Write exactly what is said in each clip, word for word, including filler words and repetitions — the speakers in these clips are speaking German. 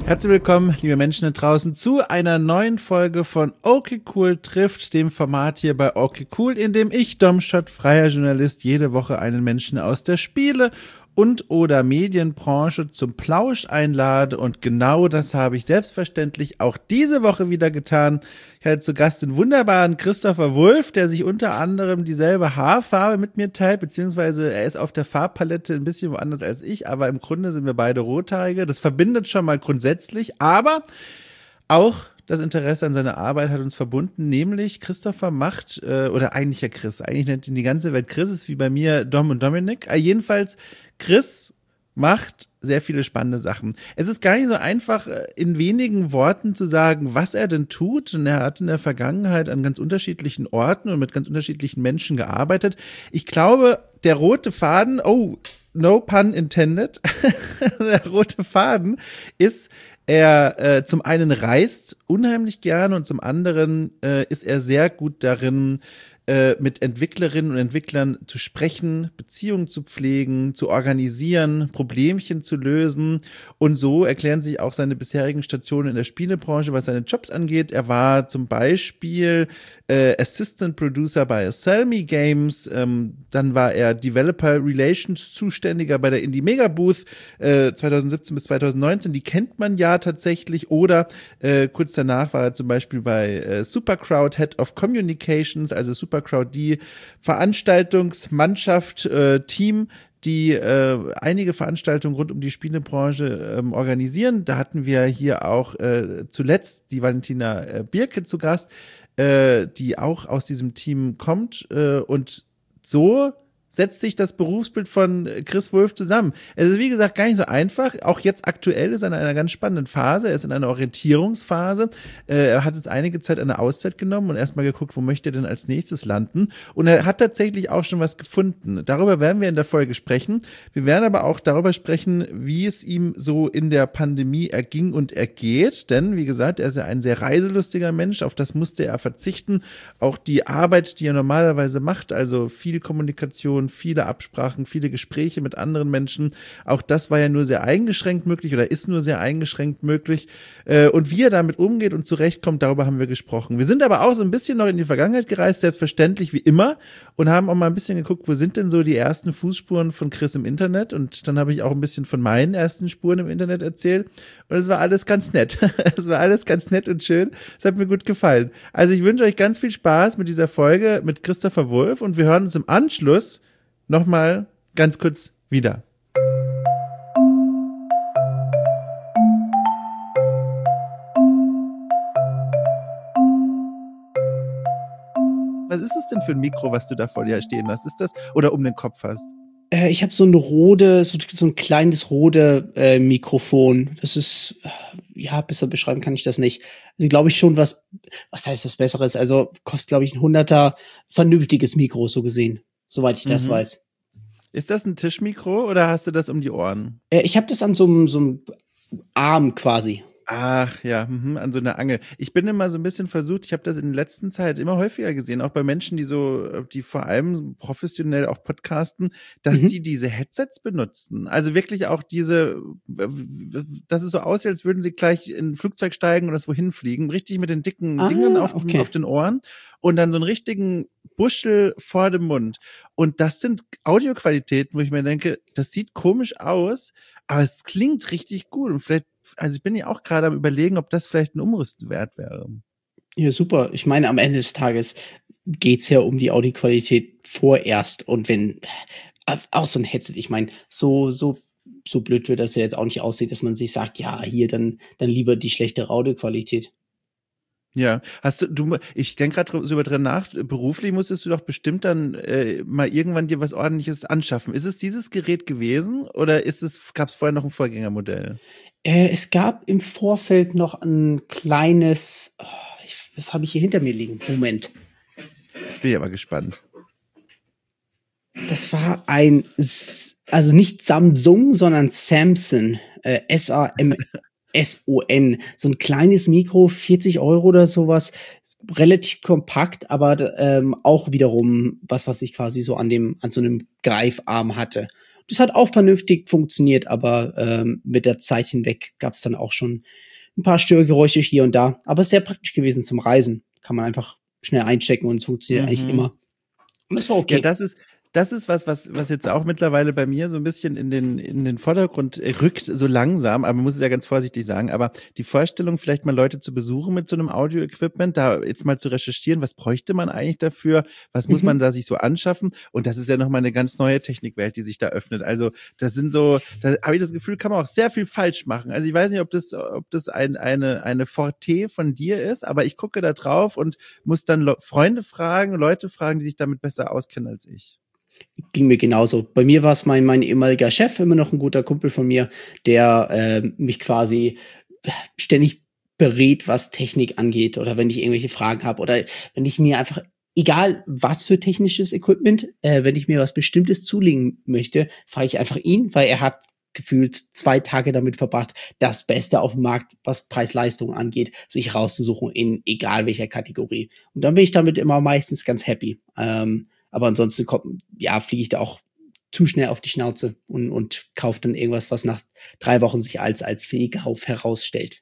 Herzlich willkommen, liebe Menschen da draußen, zu einer neuen Folge von Okay Cool trifft, dem Format hier bei Okay Cool, in dem ich, Domschott, freier Journalist, jede Woche einen Menschen aus der Spiele- und oder Medienbranche zum Plausch einlade, und genau das habe ich selbstverständlich auch diese Woche wieder getan. Ich hatte zu Gast den wunderbaren Christopher Wulff, der sich unter anderem dieselbe Haarfarbe mit mir teilt, beziehungsweise er ist auf der Farbpalette ein bisschen woanders als ich, aber im Grunde sind wir beide Rothaarige. Das verbindet schon mal grundsätzlich, aber auch das Interesse an seiner Arbeit hat uns verbunden, nämlich Christopher macht, äh, oder eigentlich ja Chris, eigentlich nennt ihn die ganze Welt Chris, ist wie bei mir Dom und Dominik. Äh, jedenfalls, Chris macht sehr viele spannende Sachen. Es ist gar nicht so einfach, in wenigen Worten zu sagen, was er denn tut. Und er hat in der Vergangenheit an ganz unterschiedlichen Orten und mit ganz unterschiedlichen Menschen gearbeitet. Ich glaube, der rote Faden, oh, no pun intended, der rote Faden ist, er äh, zum einen reist unheimlich gerne und zum anderen äh, ist er sehr gut darin, äh, mit Entwicklerinnen und Entwicklern zu sprechen, Beziehungen zu pflegen, zu organisieren, Problemchen zu lösen. Und so erklären sich auch seine bisherigen Stationen in der Spielebranche, was seine Jobs angeht. Er war zum Beispiel äh, Assistant Producer bei Selmy Games, ähm, dann war er Developer Relations Zuständiger bei der Indie Mega Booth äh, zwanzig siebzehn bis zwanzig neunzehn, die kennt man ja tatsächlich, oder äh, kurz danach war er zum Beispiel bei äh, Supercrowd Head of Communications, also Supercrowd, die Veranstaltungsmannschaft, äh, Team, die äh, einige Veranstaltungen rund um die Spielebranche ähm, organisieren. Da hatten wir hier auch äh, zuletzt die Valentina äh, Birke zu Gast, äh, die auch aus diesem Team kommt, äh, und so setzt sich das Berufsbild von Chris Wulff zusammen. Es ist, wie gesagt, gar nicht so einfach. Auch jetzt aktuell ist er in einer ganz spannenden Phase. Er ist in einer Orientierungsphase. Äh, er hat jetzt einige Zeit eine Auszeit genommen und erstmal geguckt, wo möchte er denn als nächstes landen. Und er hat tatsächlich auch schon was gefunden. Darüber werden wir in der Folge sprechen. Wir werden aber auch darüber sprechen, wie es ihm so in der Pandemie erging und ergeht. Denn, wie gesagt, er ist ja ein sehr reiselustiger Mensch. Auf das musste er verzichten. Auch die Arbeit, die er normalerweise macht, also viel Kommunikation, viele Absprachen, viele Gespräche mit anderen Menschen. Auch das war ja nur sehr eingeschränkt möglich oder ist nur sehr eingeschränkt möglich. Und wie er damit umgeht und zurechtkommt, darüber haben wir gesprochen. Wir sind aber auch so ein bisschen noch in die Vergangenheit gereist, selbstverständlich wie immer, und haben auch mal ein bisschen geguckt, wo sind denn so die ersten Fußspuren von Chris im Internet, und dann habe ich auch ein bisschen von meinen ersten Spuren im Internet erzählt, und es war alles ganz nett. Es war alles ganz nett und schön. Es hat mir gut gefallen. Also ich wünsche euch ganz viel Spaß mit dieser Folge mit Christopher Wulff, und wir hören uns im Anschluss nochmal ganz kurz wieder. Was ist es denn für ein Mikro, was du da vor dir stehen hast? Ist das, oder um den Kopf hast? Äh, ich habe so ein Rode, so, so ein kleines Rode äh, Mikrofon. Das ist, ja, besser beschreiben kann ich das nicht. Also, glaube ich schon, was, was heißt was Besseres? Also kostet, glaube ich, ein Hunderter vernünftiges Mikro, so gesehen, soweit ich das mhm. weiß. Ist das ein Tischmikro oder hast du das um die Ohren? Äh, ich habe das an so einem so einem Arm quasi. Ach ja, mh, an so einer Angel. Ich bin immer so ein bisschen versucht, ich habe das in der letzten Zeit immer häufiger gesehen, auch bei Menschen, die so, die vor allem professionell auch podcasten, dass mhm. die diese Headsets benutzen. Also wirklich auch diese, dass es so aussieht, als würden sie gleich in ein Flugzeug steigen oder wohin fliegen, richtig mit den dicken ah, Dingen auf, okay. auf den Ohren und dann so einen richtigen Buschel vor dem Mund. Und das sind Audioqualitäten, wo ich mir denke, das sieht komisch aus, aber es klingt richtig gut. Und vielleicht, also ich bin ja auch gerade am Überlegen, ob das vielleicht ein Umrüsten wert wäre. Ja, super. Ich meine, am Ende des Tages geht's ja um die Audioqualität vorerst. Und wenn, auch so ein Headset, ich meine, so, so, so blöd wird das ja jetzt auch nicht aussehen, dass man sich sagt, ja, hier, dann, dann lieber die schlechtere Audioqualität. Ja, hast du, du, ich denke gerade so über drin nach, beruflich musstest du doch bestimmt dann äh, mal irgendwann dir was Ordentliches anschaffen. Ist es dieses Gerät gewesen oder ist es, gab es vorher noch ein Vorgängermodell? Äh, es gab im Vorfeld noch ein kleines, oh, ich, was habe ich hier hinter mir liegen? Moment. Bin ich aber gespannt. Das war ein, also nicht Samsung, sondern Samson, äh, S A M S O N, so ein kleines Mikro, vierzig Euro oder sowas, relativ kompakt, aber ähm, auch wiederum was, was ich quasi so an dem, an so einem Greifarm hatte. das hat auch vernünftig funktioniert, aber ähm, mit der Zeit hinweg gab es dann auch schon ein paar Störgeräusche hier und da. Aber sehr praktisch gewesen zum Reisen. Kann man einfach schnell einstecken und es funktioniert Mhm. eigentlich immer. Und das war okay. Ja, das ist, das ist was, was, was jetzt auch mittlerweile bei mir so ein bisschen in den, in den Vordergrund rückt, so langsam, aber man muss es ja ganz vorsichtig sagen, aber die Vorstellung, vielleicht mal Leute zu besuchen mit so einem Audio-Equipment, da jetzt mal zu recherchieren, was bräuchte man eigentlich dafür, was muss Mhm. man da sich so anschaffen, und das ist ja nochmal eine ganz neue Technikwelt, die sich da öffnet. Also das sind so, da habe ich das Gefühl, kann man auch sehr viel falsch machen. Also ich weiß nicht, ob das, ob das ein, eine, eine Forte von dir ist, aber ich gucke da drauf und muss dann Le- Freunde fragen, Leute fragen, die sich damit besser auskennen als ich. Ging mir genauso. Bei mir war es mein, mein ehemaliger Chef, immer noch ein guter Kumpel von mir, der äh, mich quasi ständig berät, was Technik angeht, oder wenn ich irgendwelche Fragen habe, oder wenn ich mir einfach, egal was für technisches Equipment, äh, wenn ich mir was Bestimmtes zulegen möchte, frage ich einfach ihn, weil er hat gefühlt zwei Tage damit verbracht, das Beste auf dem Markt, was Preis-Leistung angeht, sich rauszusuchen in egal welcher Kategorie. Und dann bin ich damit immer meistens ganz happy. Ähm, aber ansonsten kommt, ja, fliege ich da auch zu schnell auf die Schnauze und, und kaufe dann irgendwas, was nach drei Wochen sich als, als Fehlkauf herausstellt.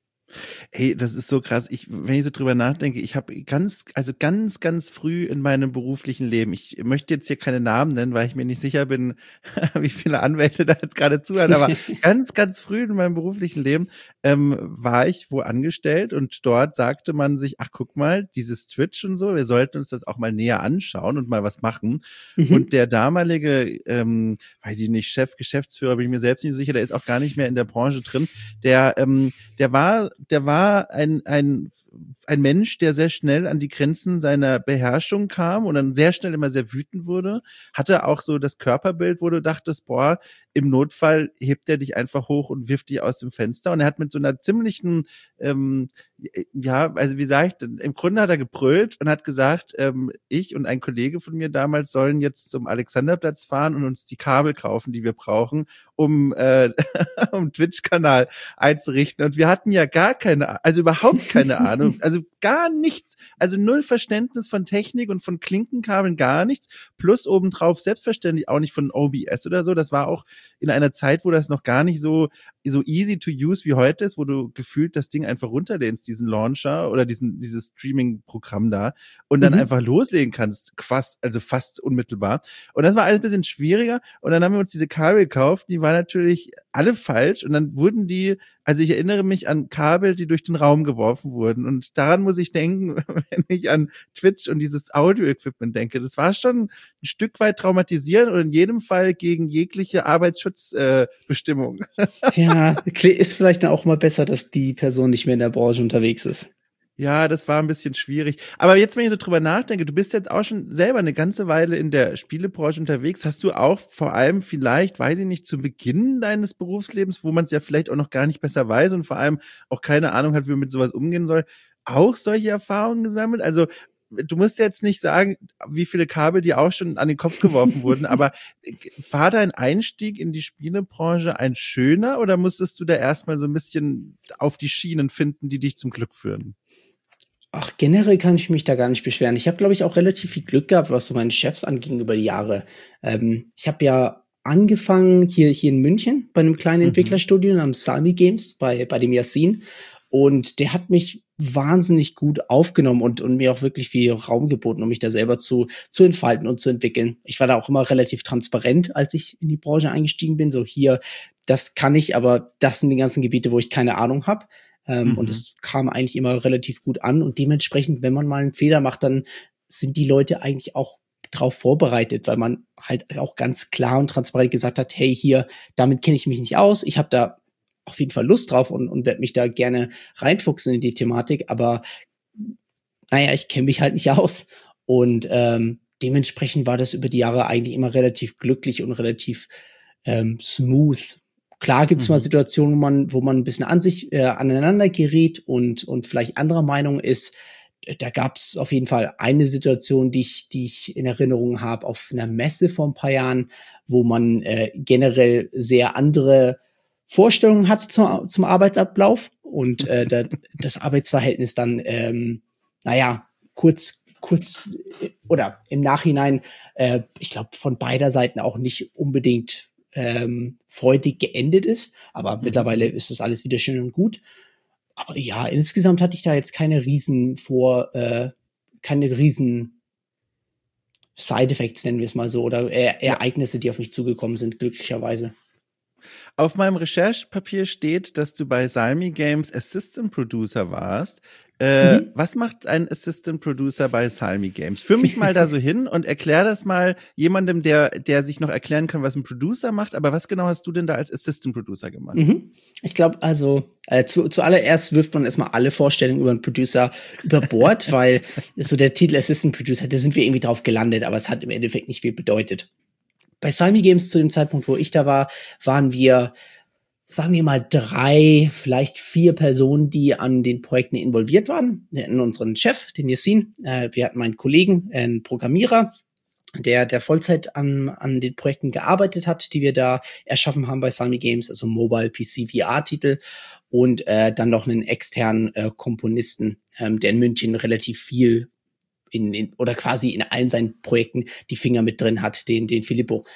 Ey, das ist so krass. Ich, wenn ich so drüber nachdenke, ich habe ganz, also ganz, ganz früh in meinem beruflichen Leben, ich möchte jetzt hier keine Namen nennen, weil ich mir nicht sicher bin, wie viele Anwälte da jetzt gerade zuhören, aber ganz, ganz früh in meinem beruflichen Leben ähm, war ich wo angestellt, und dort sagte man sich, ach guck mal, dieses Twitch und so, wir sollten uns das auch mal näher anschauen und mal was machen. Mhm. Und der damalige, ähm, weiß ich nicht, Chef, Geschäftsführer, bin ich mir selbst nicht sicher, der ist auch gar nicht mehr in der Branche drin, der, ähm, der war, der war ein, ein, ein Mensch, der sehr schnell an die Grenzen seiner Beherrschung kam und dann sehr schnell immer sehr wütend wurde, hatte auch so das Körperbild, wo du dachtest, boah, im Notfall hebt er dich einfach hoch und wirft dich aus dem Fenster. Und er hat mit so einer ziemlichen, ähm, ja, also wie sage ich denn, im Grunde hat er gebrüllt und hat gesagt, ähm, ich und ein Kollege von mir damals sollen jetzt zum Alexanderplatz fahren und uns die Kabel kaufen, die wir brauchen, um äh, um Twitch-Kanal einzurichten. Und wir hatten ja gar keine, also überhaupt keine Ahnung, also gar nichts, also null Verständnis von Technik und von Klinkenkabeln, gar nichts, plus obendrauf selbstverständlich auch nicht von O B S oder so. Das war auch in einer Zeit, wo das noch gar nicht so so easy to use wie heute ist, wo du gefühlt das Ding einfach runterlehnst, diesen Launcher oder diesen dieses Streaming-Programm da, und dann Mhm. einfach loslegen kannst, fast, also fast unmittelbar. Und das war alles ein bisschen schwieriger. Und dann haben wir uns diese Kabel gekauft, die waren natürlich alle falsch, und dann wurden die, also ich erinnere mich an Kabel, die durch den Raum geworfen wurden, und daran muss ich denken, wenn ich an Twitch und dieses Audio-Equipment denke. Das war schon ein Stück weit traumatisierend und in jedem Fall gegen jegliche Arbeitsschutzbestimmung. Äh, Ja, ist vielleicht dann auch mal besser, dass die Person nicht mehr in der Branche unterwegs ist. Ja, das war ein bisschen schwierig. Aber jetzt, wenn ich so drüber nachdenke, du bist jetzt auch schon selber eine ganze Weile in der Spielebranche unterwegs. Hast du auch vor allem vielleicht, weiß ich nicht, zu Beginn deines Berufslebens, wo man es ja vielleicht auch noch gar nicht besser weiß und vor allem auch keine Ahnung hat, wie man mit sowas umgehen soll, auch solche Erfahrungen gesammelt? Also du musst jetzt nicht sagen, wie viele Kabel dir auch schon an den Kopf geworfen wurden, aber war dein Einstieg in die Spielebranche ein schöner, oder musstest du da erstmal so ein bisschen auf die Schienen finden, die dich zum Glück führen? Ach, generell kann ich mich da gar nicht beschweren. Ich habe, glaube ich, auch relativ viel Glück gehabt, was so meine Chefs anging über die Jahre. Ähm, ich habe ja angefangen hier, hier in München bei einem kleinen Mhm. Entwicklerstudio namens Salmi Games bei, bei dem Yassin. Und der hat mich wahnsinnig gut aufgenommen und, und mir auch wirklich viel Raum geboten, um mich da selber zu, zu entfalten und zu entwickeln. Ich war da auch immer relativ transparent, als ich in die Branche eingestiegen bin. So hier, das kann ich, aber das sind die ganzen Gebiete, wo ich keine Ahnung habe. Ähm, Mhm. Und es kam eigentlich immer relativ gut an. Und dementsprechend, wenn man mal einen Fehler macht, dann sind die Leute eigentlich auch drauf vorbereitet, weil man halt auch ganz klar und transparent gesagt hat, hey, hier, damit kenne ich mich nicht aus. Ich habe da auf jeden Fall Lust drauf und, und werde mich da gerne reinfuchsen in die Thematik. Aber naja, ich kenne mich halt nicht aus. Und ähm, dementsprechend war das über die Jahre eigentlich immer relativ glücklich und relativ ähm, smooth. Klar gibt's mal Mhm. Situationen, wo man, wo man ein bisschen an sich äh, aneinander gerät und und vielleicht anderer Meinung ist. Da gab's auf jeden Fall eine Situation, die ich, die ich in Erinnerung habe, auf einer Messe vor ein paar Jahren, wo man äh, generell sehr andere Vorstellungen hat zum, zum Arbeitsablauf und äh, da, das Arbeitsverhältnis dann, ähm, naja, kurz, kurz äh, oder im Nachhinein, äh, ich glaube, von beider Seiten auch nicht unbedingt ähm, freudig geendet ist. Aber Mhm. mittlerweile ist das alles wieder schön und gut. Aber ja, insgesamt hatte ich da jetzt keine riesen vor, äh, keine riesen Side-Effects, nennen wir es mal so, oder e- Ja. Ereignisse, die auf mich zugekommen sind, glücklicherweise. Auf meinem Recherchepapier steht, dass du bei Salmi Games Assistant Producer warst. Äh, Mhm. Was macht ein Assistant Producer bei Salmi Games? Führ mich mal da so hin und erklär das mal jemandem, der, der sich noch erklären kann, was ein Producer macht. Aber was genau hast du denn da als Assistant Producer gemacht? Mhm. Ich glaube, also äh, zu, zuallererst wirft man erstmal alle Vorstellungen über einen Producer über Bord, weil so der Titel Assistant Producer, da sind wir irgendwie drauf gelandet, aber es hat im Endeffekt nicht viel bedeutet. Bei Salmi Games zu dem Zeitpunkt, wo ich da war, waren wir, sagen wir mal, drei, vielleicht vier Personen, die an den Projekten involviert waren. Wir hatten unseren Chef, den Yassin, äh, wir hatten meinen Kollegen, äh, einen Programmierer, der der Vollzeit an, an den Projekten gearbeitet hat, die wir da erschaffen haben bei Salmi Games, also Mobile, P C, V R-Titel und äh, dann noch einen externen äh, Komponisten, ähm, der in München relativ viel in, in oder quasi in allen seinen Projekten die Finger mit drin hat, den, den Filippo.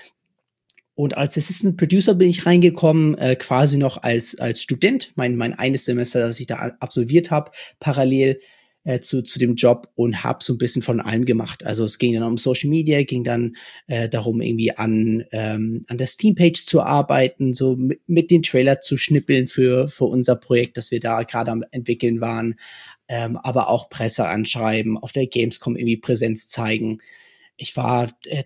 Und als Assistant Producer bin ich reingekommen, äh, quasi noch als als Student, mein mein eines Semester, das ich da absolviert habe, parallel äh, zu zu dem Job und habe so ein bisschen von allem gemacht. Also es ging dann um Social Media, ging dann äh, darum irgendwie an ähm, an der Steam-Page zu arbeiten, so mit, mit den Trailer zu schnippeln für für unser Projekt, das wir da gerade am entwickeln waren, ähm, aber auch Presse anschreiben, auf der Gamescom irgendwie Präsenz zeigen. Ich war äh,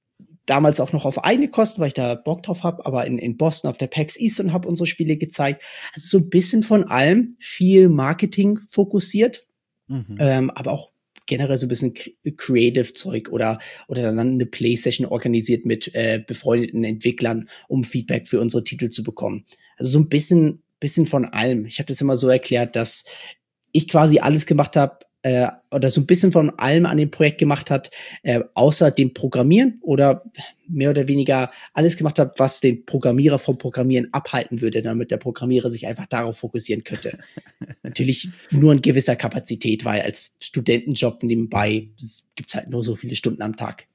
damals auch noch auf eigene Kosten, weil ich da Bock drauf habe, aber in, in Boston auf der PAX East und habe unsere Spiele gezeigt. Also so ein bisschen von allem, viel Marketing fokussiert, Mhm. ähm, aber auch generell so ein bisschen Creative-Zeug oder oder dann eine Play-Session organisiert mit äh, befreundeten Entwicklern, um Feedback für unsere Titel zu bekommen. Also so ein bisschen bisschen von allem. Ich habe das immer so erklärt, dass ich quasi alles gemacht habe, äh, oder so ein bisschen von allem an dem Projekt gemacht hat, äh, außer dem Programmieren oder mehr oder weniger alles gemacht habe, was den Programmierer vom Programmieren abhalten würde, damit der Programmierer sich einfach darauf fokussieren könnte. Natürlich nur in gewisser Kapazität, weil als Studentenjob nebenbei gibt's halt nur so viele Stunden am Tag.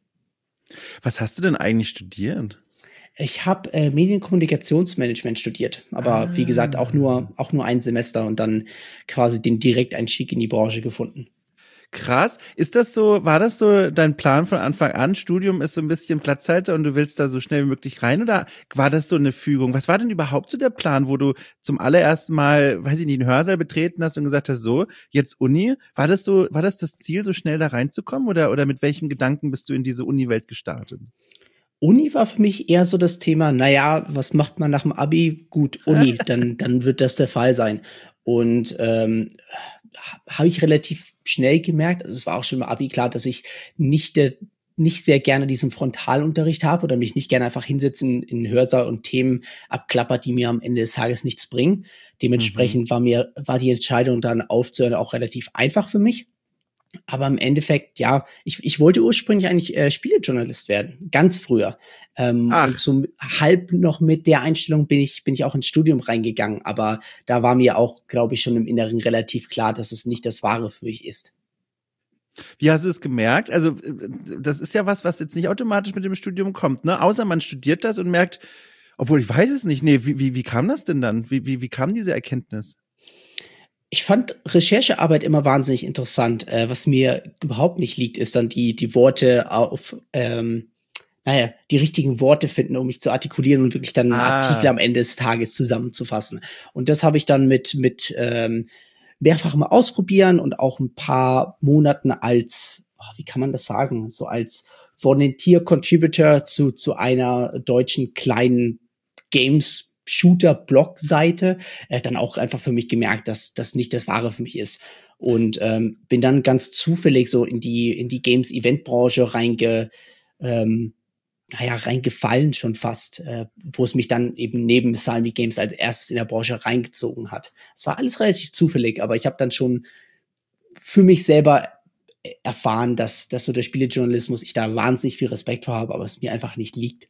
Was hast du denn eigentlich studiert? Ich habe äh, Medienkommunikationsmanagement studiert, aber Ah. wie gesagt auch nur auch nur ein Semester und dann quasi den Direkteinstieg in die Branche gefunden. Krass. Ist das so, war das so dein Plan von Anfang an? Studium ist so ein bisschen Platzhalter und du willst da so schnell wie möglich rein, oder war das so eine Fügung? Was war denn überhaupt so der Plan, wo du zum allerersten Mal, weiß ich nicht, einen Hörsaal betreten hast und gesagt hast, so, jetzt Uni? War das so, war das das Ziel, so schnell da reinzukommen, oder, oder mit welchem Gedanken bist du in diese Uni-Welt gestartet? Uni war für mich eher so das Thema, naja, was macht man nach dem Abi? Gut, Uni, dann, dann wird das der Fall sein. Und ähm, habe ich relativ schnell gemerkt, also es war auch schon im Abi klar, dass ich nicht der nicht sehr gerne diesen Frontalunterricht habe oder mich nicht gerne einfach hinsetzen in Hörsaal und Themen abklappert, die mir am Ende des Tages nichts bringen. Dementsprechend mhm. war mir war die Entscheidung dann aufzuhören auch relativ einfach für mich. Aber im Endeffekt, ja, ich, ich wollte ursprünglich eigentlich äh, Spielejournalist werden, ganz früher. Ähm, und so halb noch mit der Einstellung bin ich, bin ich auch ins Studium reingegangen. Aber da war mir auch, glaube ich, schon im Inneren relativ klar, dass es nicht das Wahre für mich ist. Wie hast du es gemerkt? Also, das ist ja was, was jetzt nicht automatisch mit dem Studium kommt, ne? Außer man studiert das und merkt, obwohl ich weiß es nicht, nee, wie, wie, wie kam das denn dann? Wie, wie, wie kam diese Erkenntnis? Ich fand Recherchearbeit immer wahnsinnig interessant. Äh, was mir überhaupt nicht liegt, ist dann die, die Worte auf, ähm, naja, die richtigen Worte finden, um mich zu artikulieren und wirklich dann einen ah. Artikel am Ende des Tages zusammenzufassen. Und das habe ich dann mit, mit ähm, mehrfach mal ausprobieren und auch ein paar Monaten als, oh, wie kann man das sagen, so als Volunteer-Contributor zu, zu einer deutschen kleinen Games- Shooter-Blog-Seite äh, dann auch einfach für mich gemerkt, dass das nicht das Wahre für mich ist. Und ähm, bin dann ganz zufällig so in die in die Games-Event-Branche reinge, ähm, naja, reingefallen schon fast, äh, wo es mich dann eben neben Salmi Games als erstes in der Branche reingezogen hat. Es war alles relativ zufällig, aber ich habe dann schon für mich selber erfahren, dass, dass so der Spielejournalismus, ich da wahnsinnig viel Respekt vor habe, aber es mir einfach nicht liegt.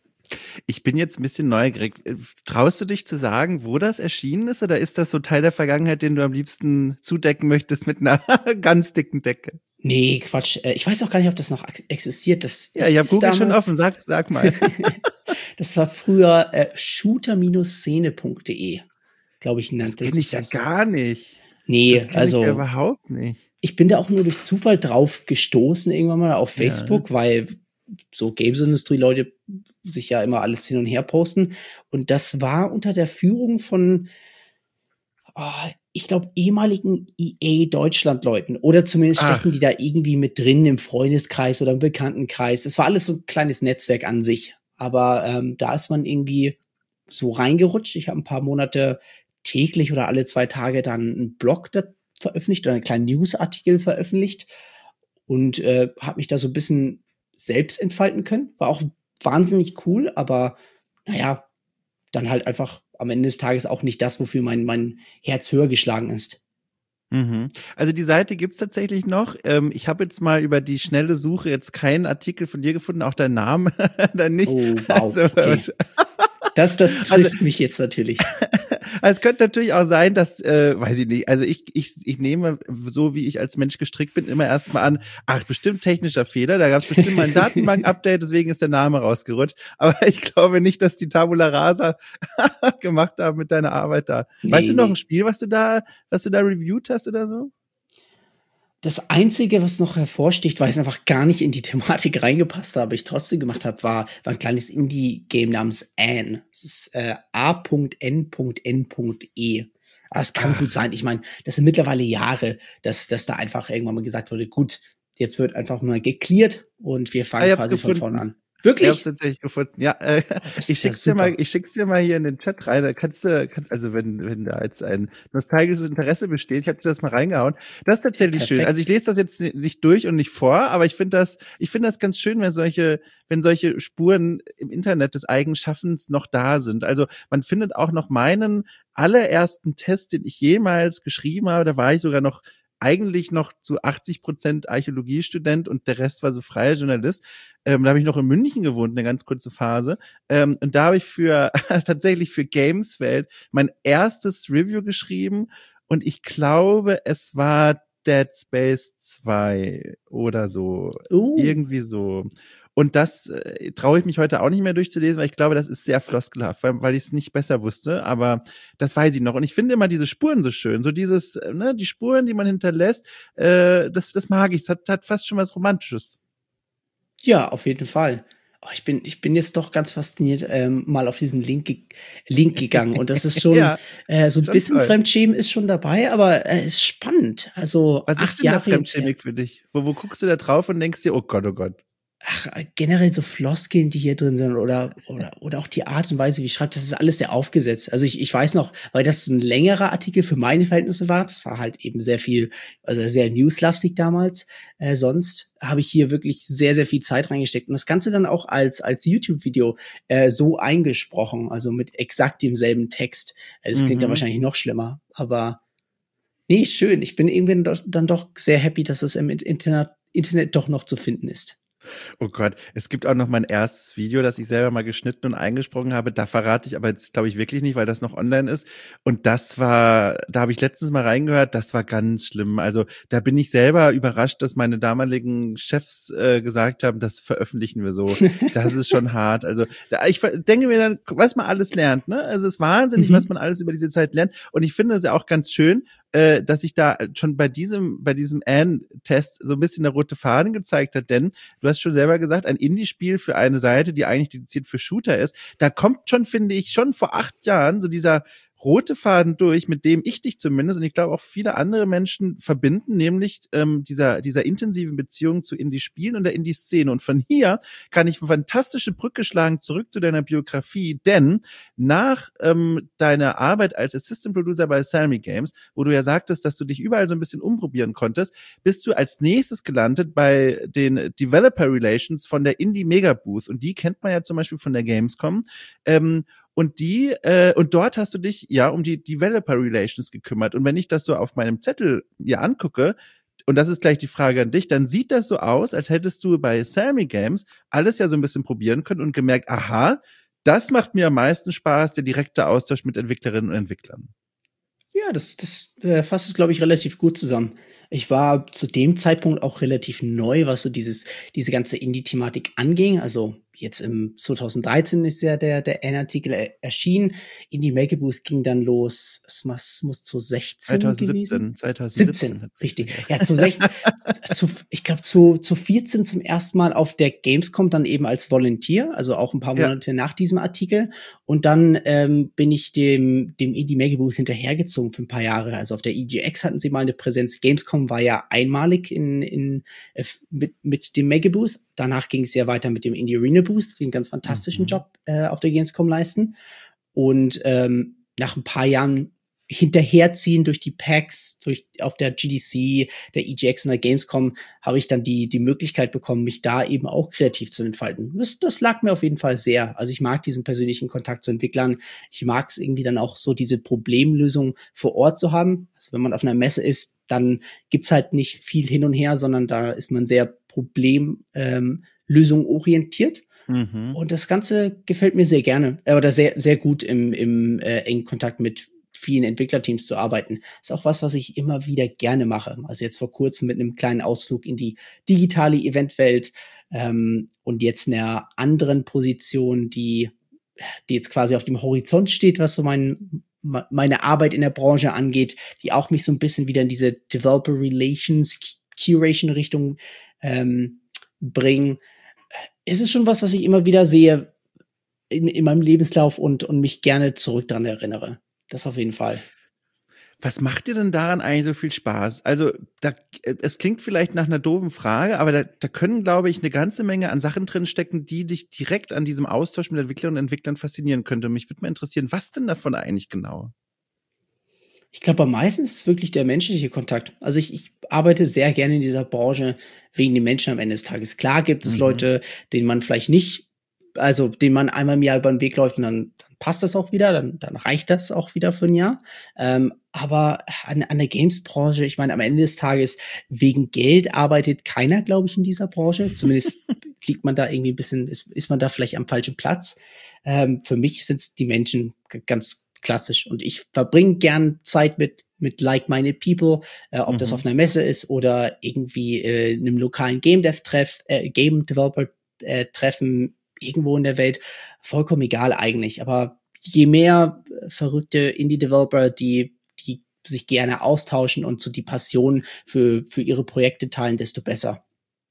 Ich bin jetzt ein bisschen neugierig. Traust du dich zu sagen, wo das erschienen ist, oder ist das so Teil der Vergangenheit, den du am liebsten zudecken möchtest mit einer ganz dicken Decke? Nee, Quatsch. Ich weiß auch gar nicht, ob das noch existiert. Das ja, ich habe Google damals schon offen. Sag, sag mal. Das war früher äh, shooter Szene punkt de, glaube ich, nannte das sich ich ja das. gar nicht. Nee, das also ich ja überhaupt nicht. Ich bin da auch nur durch Zufall drauf gestoßen, irgendwann mal auf Facebook, Ja. weil so Games-Industrie-Leute sich ja immer alles hin und her posten. Und das war unter der Führung von, oh, ich glaube, ehemaligen E A Deutschland-Leuten. Oder zumindest Ach. stecken die da irgendwie mit drin im Freundeskreis oder im Bekanntenkreis. Es war alles so ein kleines Netzwerk an sich. Aber ähm, da ist man irgendwie so reingerutscht. Ich habe ein paar Monate täglich oder alle zwei Tage dann einen Blog da veröffentlicht oder einen kleinen Newsartikel veröffentlicht und äh, habe mich da so ein bisschen selbst entfalten können. War auch wahnsinnig cool, aber naja, dann halt einfach am Ende des Tages auch nicht das, wofür mein, mein Herz höher geschlagen ist. Mhm. Also die Seite gibt's tatsächlich noch. Ähm, ich habe jetzt mal über die schnelle Suche jetzt keinen Artikel von dir gefunden, auch dein Name dann nicht. Oh, wow, Also, okay. Das, das trifft also, mich jetzt natürlich. Also es könnte natürlich auch sein, dass, äh, weiß ich nicht, also ich, ich, ich nehme, so wie ich als Mensch gestrickt bin, immer erstmal an, ach, bestimmt technischer Fehler, da gab es bestimmt mal ein Datenbank-Update, deswegen ist der Name rausgerutscht. Aber ich glaube nicht, dass die Tabula Rasa gemacht haben mit deiner Arbeit da. Nee, weißt du noch nee. ein Spiel, was du da, was du da reviewt hast oder so? Das Einzige, was noch hervorsticht, weil es einfach gar nicht in die Thematik reingepasst hat, aber ich trotzdem gemacht habe, war, war ein kleines Indie-Game namens Anne. Das ist äh, a n n e. Aber es kann Ach. gut sein. Ich meine, das sind mittlerweile Jahre, dass, dass da einfach irgendwann mal gesagt wurde, gut, jetzt wird einfach mal geklärt und wir fangen ah, quasi von vorne an. Wirklich? Ich hab's tatsächlich gefunden. Ja, äh, ich schick's ja dir mal, ich schick's dir mal hier in den Chat rein. Da kannst du, kannst, also wenn, wenn da jetzt ein nostalgisches Interesse besteht, ich hab dir das mal reingehauen. Das ist tatsächlich Perfekt. Schön. Also ich lese das jetzt nicht durch und nicht vor, aber ich finde das, ich finde das ganz schön, wenn solche, wenn solche Spuren im Internet des Eigenschaffens noch da sind. Also man findet auch noch meinen allerersten Test, den ich jemals geschrieben habe. Da war ich sogar noch eigentlich noch zu achtzig Prozent Archäologiestudent und der Rest war so freier Journalist. Ähm, da habe ich noch in München gewohnt, eine ganz kurze Phase. Ähm, und da habe ich für tatsächlich für Gameswelt mein erstes Review geschrieben und ich glaube, es war Dead Space zwei oder so. Uh. Irgendwie so. Und das äh, traue ich mich heute auch nicht mehr durchzulesen, weil ich glaube, das ist sehr floskelhaft, weil, weil ich es nicht besser wusste, aber das weiß ich noch. Und ich finde immer diese Spuren so schön, so dieses, ne, die Spuren, die man hinterlässt, äh, das, das mag ich, es hat, hat fast schon was Romantisches. Ja, auf jeden Fall. Oh, ich bin, ich bin jetzt doch ganz fasziniert, ähm, mal auf diesen Link, ge- Link gegangen. Und das ist schon, ja, äh, so ein bisschen toll. Fremdschämen ist schon dabei, aber es äh, ist spannend. Also, was ist denn da fremdschämig für dich? Wo, wo guckst du da drauf und denkst dir, oh Gott, oh Gott. Ach, generell so Floskeln, die hier drin sind oder, oder, oder auch die Art und Weise, wie ich schreibe, das ist alles sehr aufgesetzt. Also ich, ich weiß noch, weil das ein längerer Artikel für meine Verhältnisse war, das war halt eben sehr viel, also sehr newslastig damals, äh, sonst habe ich hier wirklich sehr, sehr viel Zeit reingesteckt und das Ganze dann auch als, als YouTube-Video äh, so eingesprochen, also mit exakt demselben Text. Äh, das klingt mhm. dann wahrscheinlich noch schlimmer, aber nee, schön. Ich bin irgendwie dann doch sehr happy, dass es im Internet, Internet doch noch zu finden ist. Oh Gott, es gibt auch noch mein erstes Video, das ich selber mal geschnitten und eingesprochen habe. Da verrate ich aber jetzt, glaube ich, wirklich nicht, weil das noch online ist. Und das war, da habe ich letztens mal reingehört, das war ganz schlimm. Also da bin ich selber überrascht, dass meine damaligen Chefs äh, gesagt haben, das veröffentlichen wir so. Das ist schon hart. Also da, ich denke mir dann, was man alles lernt, ne? Also es ist wahnsinnig, mhm. was man alles über diese Zeit lernt. Und ich finde es ja auch ganz schön, äh, dass sich da schon bei diesem, bei diesem Anne-Test so ein bisschen der rote Faden gezeigt hat, denn du hast schon selber gesagt, ein Indie-Spiel für eine Seite, die eigentlich dediziert für Shooter ist, da kommt schon, finde ich, schon vor acht Jahren so dieser rote Faden durch, mit dem ich dich zumindest und ich glaube auch viele andere Menschen verbinden, nämlich ähm, dieser dieser intensiven Beziehung zu Indie-Spielen und der Indie-Szene. Und von hier kann ich eine fantastische Brücke schlagen zurück zu deiner Biografie, denn nach ähm, deiner Arbeit als Assistant Producer bei Salmi Games, wo du ja sagtest, dass du dich überall so ein bisschen umprobieren konntest, bist du als nächstes gelandet bei den Developer Relations von der Indie Mega Booth und die kennt man ja zum Beispiel von der Gamescom. Ähm, Und die, äh, und dort hast du dich ja um die Developer Relations gekümmert. Und wenn ich das so auf meinem Zettel mir angucke, und das ist gleich die Frage an dich, dann sieht das so aus, als hättest du bei Salmi Games alles ja so ein bisschen probieren können und gemerkt, aha, das macht mir am meisten Spaß, der direkte Austausch mit Entwicklerinnen und Entwicklern. Ja, das, das äh, fasst es, glaube ich, relativ gut zusammen. Ich war zu dem Zeitpunkt auch relativ neu, was so dieses, diese ganze Indie-Thematik anging. Also jetzt im zwanzig dreizehn ist ja der, der N-Artikel erschienen. Indie Make Booth ging dann los, es muss, muss zu sechzehn gewesen. zwanzig siebzehn. siebzehn, richtig. Ja, zu sechzehn, zu, ich glaube zu, zu vierzehn zum ersten Mal auf der Gamescom dann eben als Volunteer, also auch ein paar Monate ja. nach diesem Artikel. Und dann ähm, bin ich dem, dem Indie Make Booth hinterhergezogen für ein paar Jahre. Also auf der E G X hatten sie mal eine Präsenz. Gamescom war ja einmalig in, in, äh, mit, mit dem Make Booth. Danach ging es ja weiter mit dem Indie Arena Booth, die einen ganz fantastischen mhm. Job äh, auf der Gamescom leisten. Und ähm, nach ein paar Jahren hinterherziehen durch die Packs, durch auf der G D C, der E G X und der Gamescom, habe ich dann die die Möglichkeit bekommen, mich da eben auch kreativ zu entfalten. Das, das lag mir auf jeden Fall sehr. Also ich mag diesen persönlichen Kontakt zu Entwicklern. Ich mag es irgendwie dann auch so, diese Problemlösung vor Ort zu haben. Also wenn man auf einer Messe ist, dann gibt's halt nicht viel hin und her, sondern da ist man sehr Problemlösung ähm, orientiert. Mhm. Und das Ganze gefällt mir sehr gerne, äh, oder sehr sehr gut im im äh, engen Kontakt mit vielen Entwicklerteams zu arbeiten. Ist auch was, was ich immer wieder gerne mache. Also jetzt vor kurzem mit einem kleinen Ausflug in die digitale Eventwelt ähm, und jetzt in einer anderen Position, die, die jetzt quasi auf dem Horizont steht, was so mein, meine Arbeit in der Branche angeht, die auch mich so ein bisschen wieder in diese Developer Relations, Curation Richtung ähm, bringen. Ist es schon was, was ich immer wieder sehe in, in meinem Lebenslauf und, und mich gerne zurück daran erinnere. Das auf jeden Fall. Was macht dir denn daran eigentlich so viel Spaß? Also, da, es klingt vielleicht nach einer doofen Frage, aber da, da können, glaube ich, eine ganze Menge an Sachen drin stecken, die dich direkt an diesem Austausch mit Entwicklerinnen und Entwicklern faszinieren könnte. Mich würde mal interessieren, was denn davon eigentlich genau? Ich glaube, am meisten ist es wirklich der menschliche Kontakt. Also ich, ich arbeite sehr gerne in dieser Branche wegen den Menschen am Ende des Tages. Klar gibt es mhm. Leute, denen man vielleicht nicht, also denen man einmal im Jahr über den Weg läuft und dann passt das auch wieder, dann, dann reicht das auch wieder für ein Jahr. Ähm, aber an, an der Games-Branche, ich meine, am Ende des Tages, wegen Geld arbeitet keiner, glaube ich, in dieser Branche. Zumindest liegt man da irgendwie ein bisschen, ist, ist man da vielleicht am falschen Platz. Ähm, für mich sind es die Menschen g- ganz klassisch. Und ich verbringe gern Zeit mit mit like-minded people, äh, ob mhm. das auf einer Messe ist oder irgendwie äh, einem lokalen Game-Dev-Treff, äh, Game-Developer-Treffen irgendwo in der Welt, vollkommen egal eigentlich. Aber je mehr verrückte Indie-Developer, die, die sich gerne austauschen und so die Passion für, für ihre Projekte teilen, desto besser.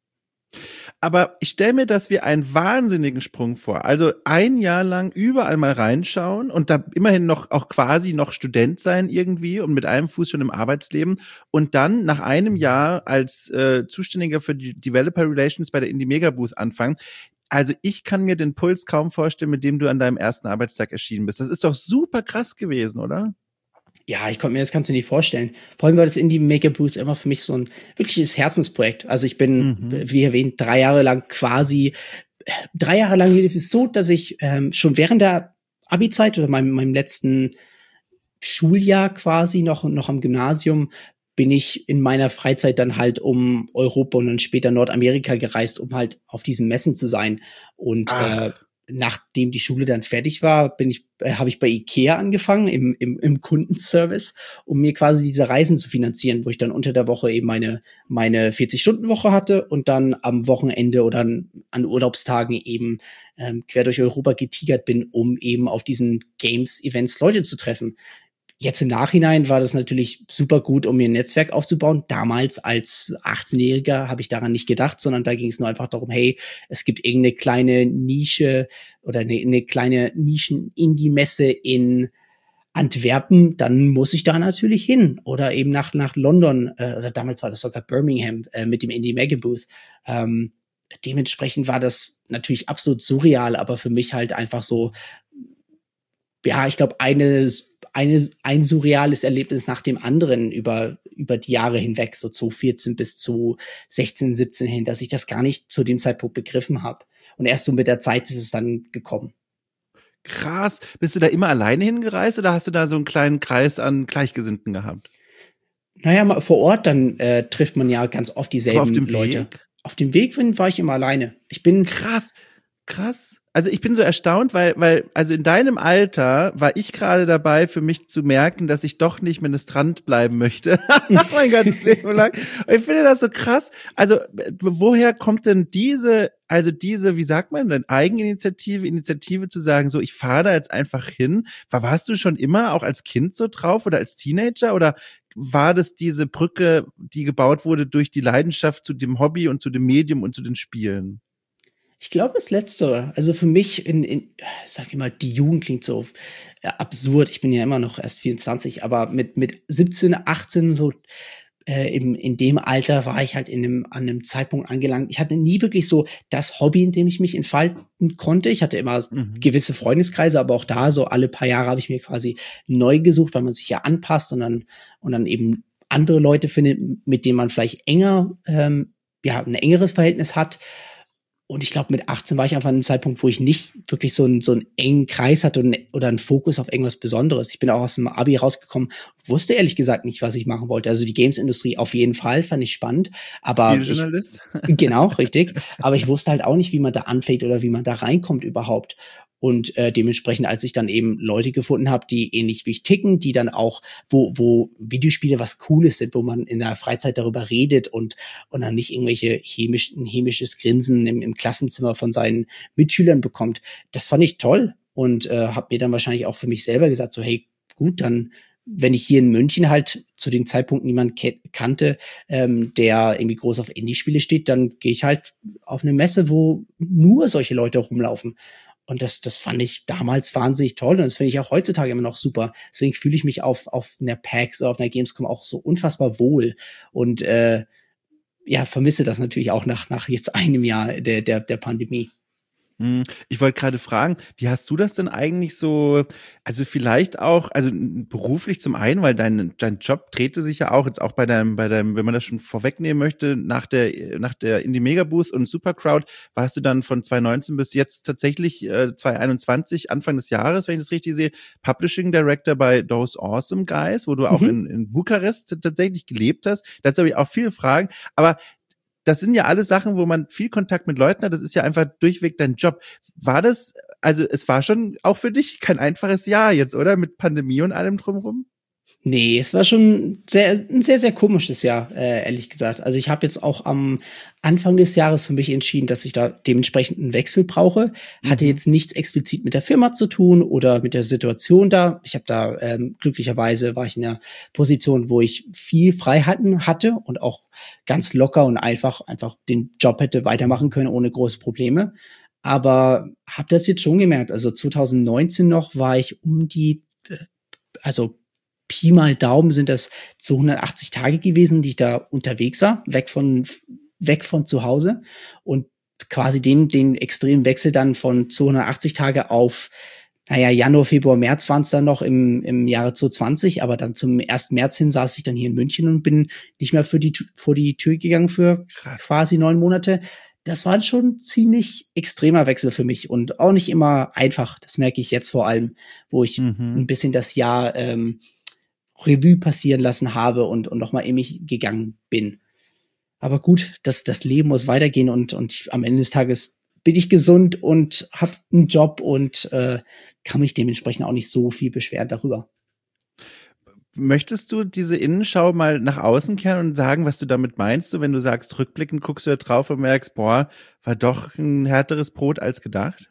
Aber ich stelle mir das wie einen wahnsinnigen Sprung vor. Also ein Jahr lang überall mal reinschauen und da immerhin noch auch quasi noch Student sein irgendwie und mit einem Fuß schon im Arbeitsleben und dann nach einem Jahr als äh, Zuständiger für die Developer Relations bei der Indie Mega Booth anfangen. Also ich kann mir den Puls kaum vorstellen, mit dem du an deinem ersten Arbeitstag erschienen bist. Das ist doch super krass gewesen, oder? Ja, ich konnte mir das Ganze nicht vorstellen. Vor allem war das Indie Maker Booth immer für mich so ein wirkliches Herzensprojekt. Also ich bin, mhm. wie erwähnt, drei Jahre lang quasi, drei Jahre lang ist es so, dass ich ähm, schon während der Abi-Zeit oder meinem, meinem letzten Schuljahr quasi noch, noch am Gymnasium bin ich in meiner Freizeit dann halt um Europa und dann später Nordamerika gereist, um halt auf diesen Messen zu sein. Und äh, nachdem die Schule dann fertig war, bin ich, äh, habe ich bei IKEA angefangen im, im, im Kundenservice, um mir quasi diese Reisen zu finanzieren, wo ich dann unter der Woche eben meine meine vierzig-Stunden-Woche hatte und dann am Wochenende oder an, an Urlaubstagen eben ähm, quer durch Europa getigert bin, um eben auf diesen Games-Events Leute zu treffen. Jetzt im Nachhinein war das natürlich super gut, um mir ein Netzwerk aufzubauen. Damals als achtzehnjähriger habe ich daran nicht gedacht, sondern da ging es nur einfach darum, hey, es gibt irgendeine kleine Nische oder eine, eine kleine Nischen-Indie-Messe in Antwerpen, dann muss ich da natürlich hin. Oder eben nach, nach London, äh, oder damals war das sogar Birmingham äh, mit dem Indie Mega Booth. Ähm, dementsprechend war das natürlich absolut surreal, aber für mich halt einfach so, ja, ich glaube, eine Eine, ein surreales Erlebnis nach dem anderen über, über die Jahre hinweg, so zu vierzehn bis zu sechzehn, siebzehn hin, dass ich das gar nicht zu dem Zeitpunkt begriffen habe. Und erst so mit der Zeit ist es dann gekommen. Krass. Bist du da immer alleine hingereist oder hast du da so einen kleinen Kreis an Gleichgesinnten gehabt? Naja, mal vor Ort, dann äh, trifft man ja ganz oft dieselben auf dem Leute. Weg? Auf dem Weg war ich immer alleine. Ich bin krass. Krass. also ich bin so erstaunt, weil, weil, also in deinem Alter war ich gerade dabei, für mich zu merken, dass ich doch nicht ministrant bleiben möchte. Mein ganzes Leben lang. Und ich finde das so krass. Also, woher kommt denn diese, also diese, wie sagt man denn, Eigeninitiative, Initiative zu sagen, so, ich fahre da jetzt einfach hin? War, warst du schon immer auch als Kind so drauf oder als Teenager oder war das diese Brücke, die gebaut wurde durch die Leidenschaft zu dem Hobby und zu dem Medium und zu den Spielen? Ich glaube, das Letztere. Also für mich, in, in, sag ich mal, die Jugend klingt so äh, absurd. Ich bin ja immer noch erst vierundzwanzig, aber mit, mit siebzehn, achtzehn, so äh, im, in dem Alter war ich halt in einem, an einem Zeitpunkt angelangt. Ich hatte nie wirklich so das Hobby, in dem ich mich entfalten konnte. Ich hatte immer mhm. gewisse Freundeskreise, aber auch da so alle paar Jahre habe ich mir quasi neu gesucht, weil man sich ja anpasst und dann, und dann eben andere Leute findet, mit denen man vielleicht enger, ähm, ja, ein engeres Verhältnis hat. Und ich glaube, mit achtzehn war ich einfach an einem Zeitpunkt, wo ich nicht wirklich so einen, so einen engen Kreis hatte und, oder einen Fokus auf irgendwas Besonderes. Ich bin auch aus dem Abi rausgekommen, wusste ehrlich gesagt nicht, was ich machen wollte. Also die Games-Industrie auf jeden Fall, fand ich spannend. Aber ich, genau, richtig. Aber ich wusste halt auch nicht, wie man da anfängt oder wie man da reinkommt überhaupt. Und äh, dementsprechend, als ich dann eben Leute gefunden habe, die ähnlich wie ich ticken, die dann auch, wo wo Videospiele was Cooles sind, wo man in der Freizeit darüber redet und und dann nicht irgendwelche hämisch, ein hämisches Grinsen im, im Klassenzimmer von seinen Mitschülern bekommt. Das fand ich toll und äh, habe mir dann wahrscheinlich auch für mich selber gesagt, so hey, gut, dann wenn ich hier in München halt zu den Zeitpunkten niemand ke- kannte, ähm, der irgendwie groß auf Indie-Spiele steht, dann gehe ich halt auf eine Messe, wo nur solche Leute rumlaufen. Und das, das fand ich damals wahnsinnig toll und das finde ich auch heutzutage immer noch super. Deswegen fühle ich mich auf, auf einer PAX oder auf einer Gamescom auch so unfassbar wohl und äh, ja, vermisse das natürlich auch nach, nach jetzt einem Jahr der, der, der Pandemie. Ich wollte gerade fragen, wie hast du das denn eigentlich so, also vielleicht auch, also beruflich zum einen, weil dein, dein Job drehte sich ja auch jetzt auch bei deinem, bei deinem, wenn man das schon vorwegnehmen möchte, nach der, nach der Indie Mega Booth und Supercrowd, warst du dann von zwanzig neunzehn bis jetzt tatsächlich äh, zwanzig einundzwanzig, Anfang des Jahres, wenn ich das richtig sehe, Publishing Director bei Those Awesome Guys, wo du auch mhm. in, in Bukarest tatsächlich gelebt hast. Dazu habe ich auch viele Fragen, aber das sind ja alles Sachen, wo man viel Kontakt mit Leuten hat. Das ist ja einfach durchweg dein Job. War das, also es war schon auch für dich kein einfaches Jahr jetzt, oder? Mit Pandemie und allem drumherum? Nee, es war schon sehr, ein sehr, sehr komisches Jahr, äh, ehrlich gesagt. Also ich habe jetzt auch am Anfang des Jahres für mich entschieden, dass ich da dementsprechend einen Wechsel brauche. Hatte mhm. jetzt nichts explizit mit der Firma zu tun oder mit der Situation da. Ich habe da, ähm, glücklicherweise war ich in einer Position, wo ich viel Freiheiten hatte und auch ganz locker und einfach, einfach den Job hätte weitermachen können ohne große Probleme. Aber habe das jetzt schon gemerkt. Also zwanzig neunzehn noch war ich um die, äh, also Pi mal Daumen sind das zweihundertachtzig Tage gewesen, die ich da unterwegs war, weg von, weg von zu Hause und quasi den, den extremen Wechsel dann von zweihundertachtzig Tage auf, naja, Januar, Februar, März waren es dann noch im, im Jahre zwanzig zwanzig, aber dann zum ersten März hin saß ich dann hier in München und bin nicht mehr für die, vor die Tür gegangen für Krass. quasi neun Monate. Das war schon ein ziemlich extremer Wechsel für mich und auch nicht immer einfach. Das merke ich jetzt vor allem, wo ich mhm. ein bisschen das Jahr ähm, Revue passieren lassen habe und, und nochmal in mich gegangen bin. Aber gut, das, das Leben muss weitergehen und, und ich, am Ende des Tages bin ich gesund und habe einen Job und äh, kann mich dementsprechend auch nicht so viel beschweren darüber. Möchtest du diese Innenschau mal nach außen kehren und sagen, was du damit meinst? So, wenn du sagst, rückblickend guckst du da drauf und merkst, boah, war doch ein härteres Brot als gedacht?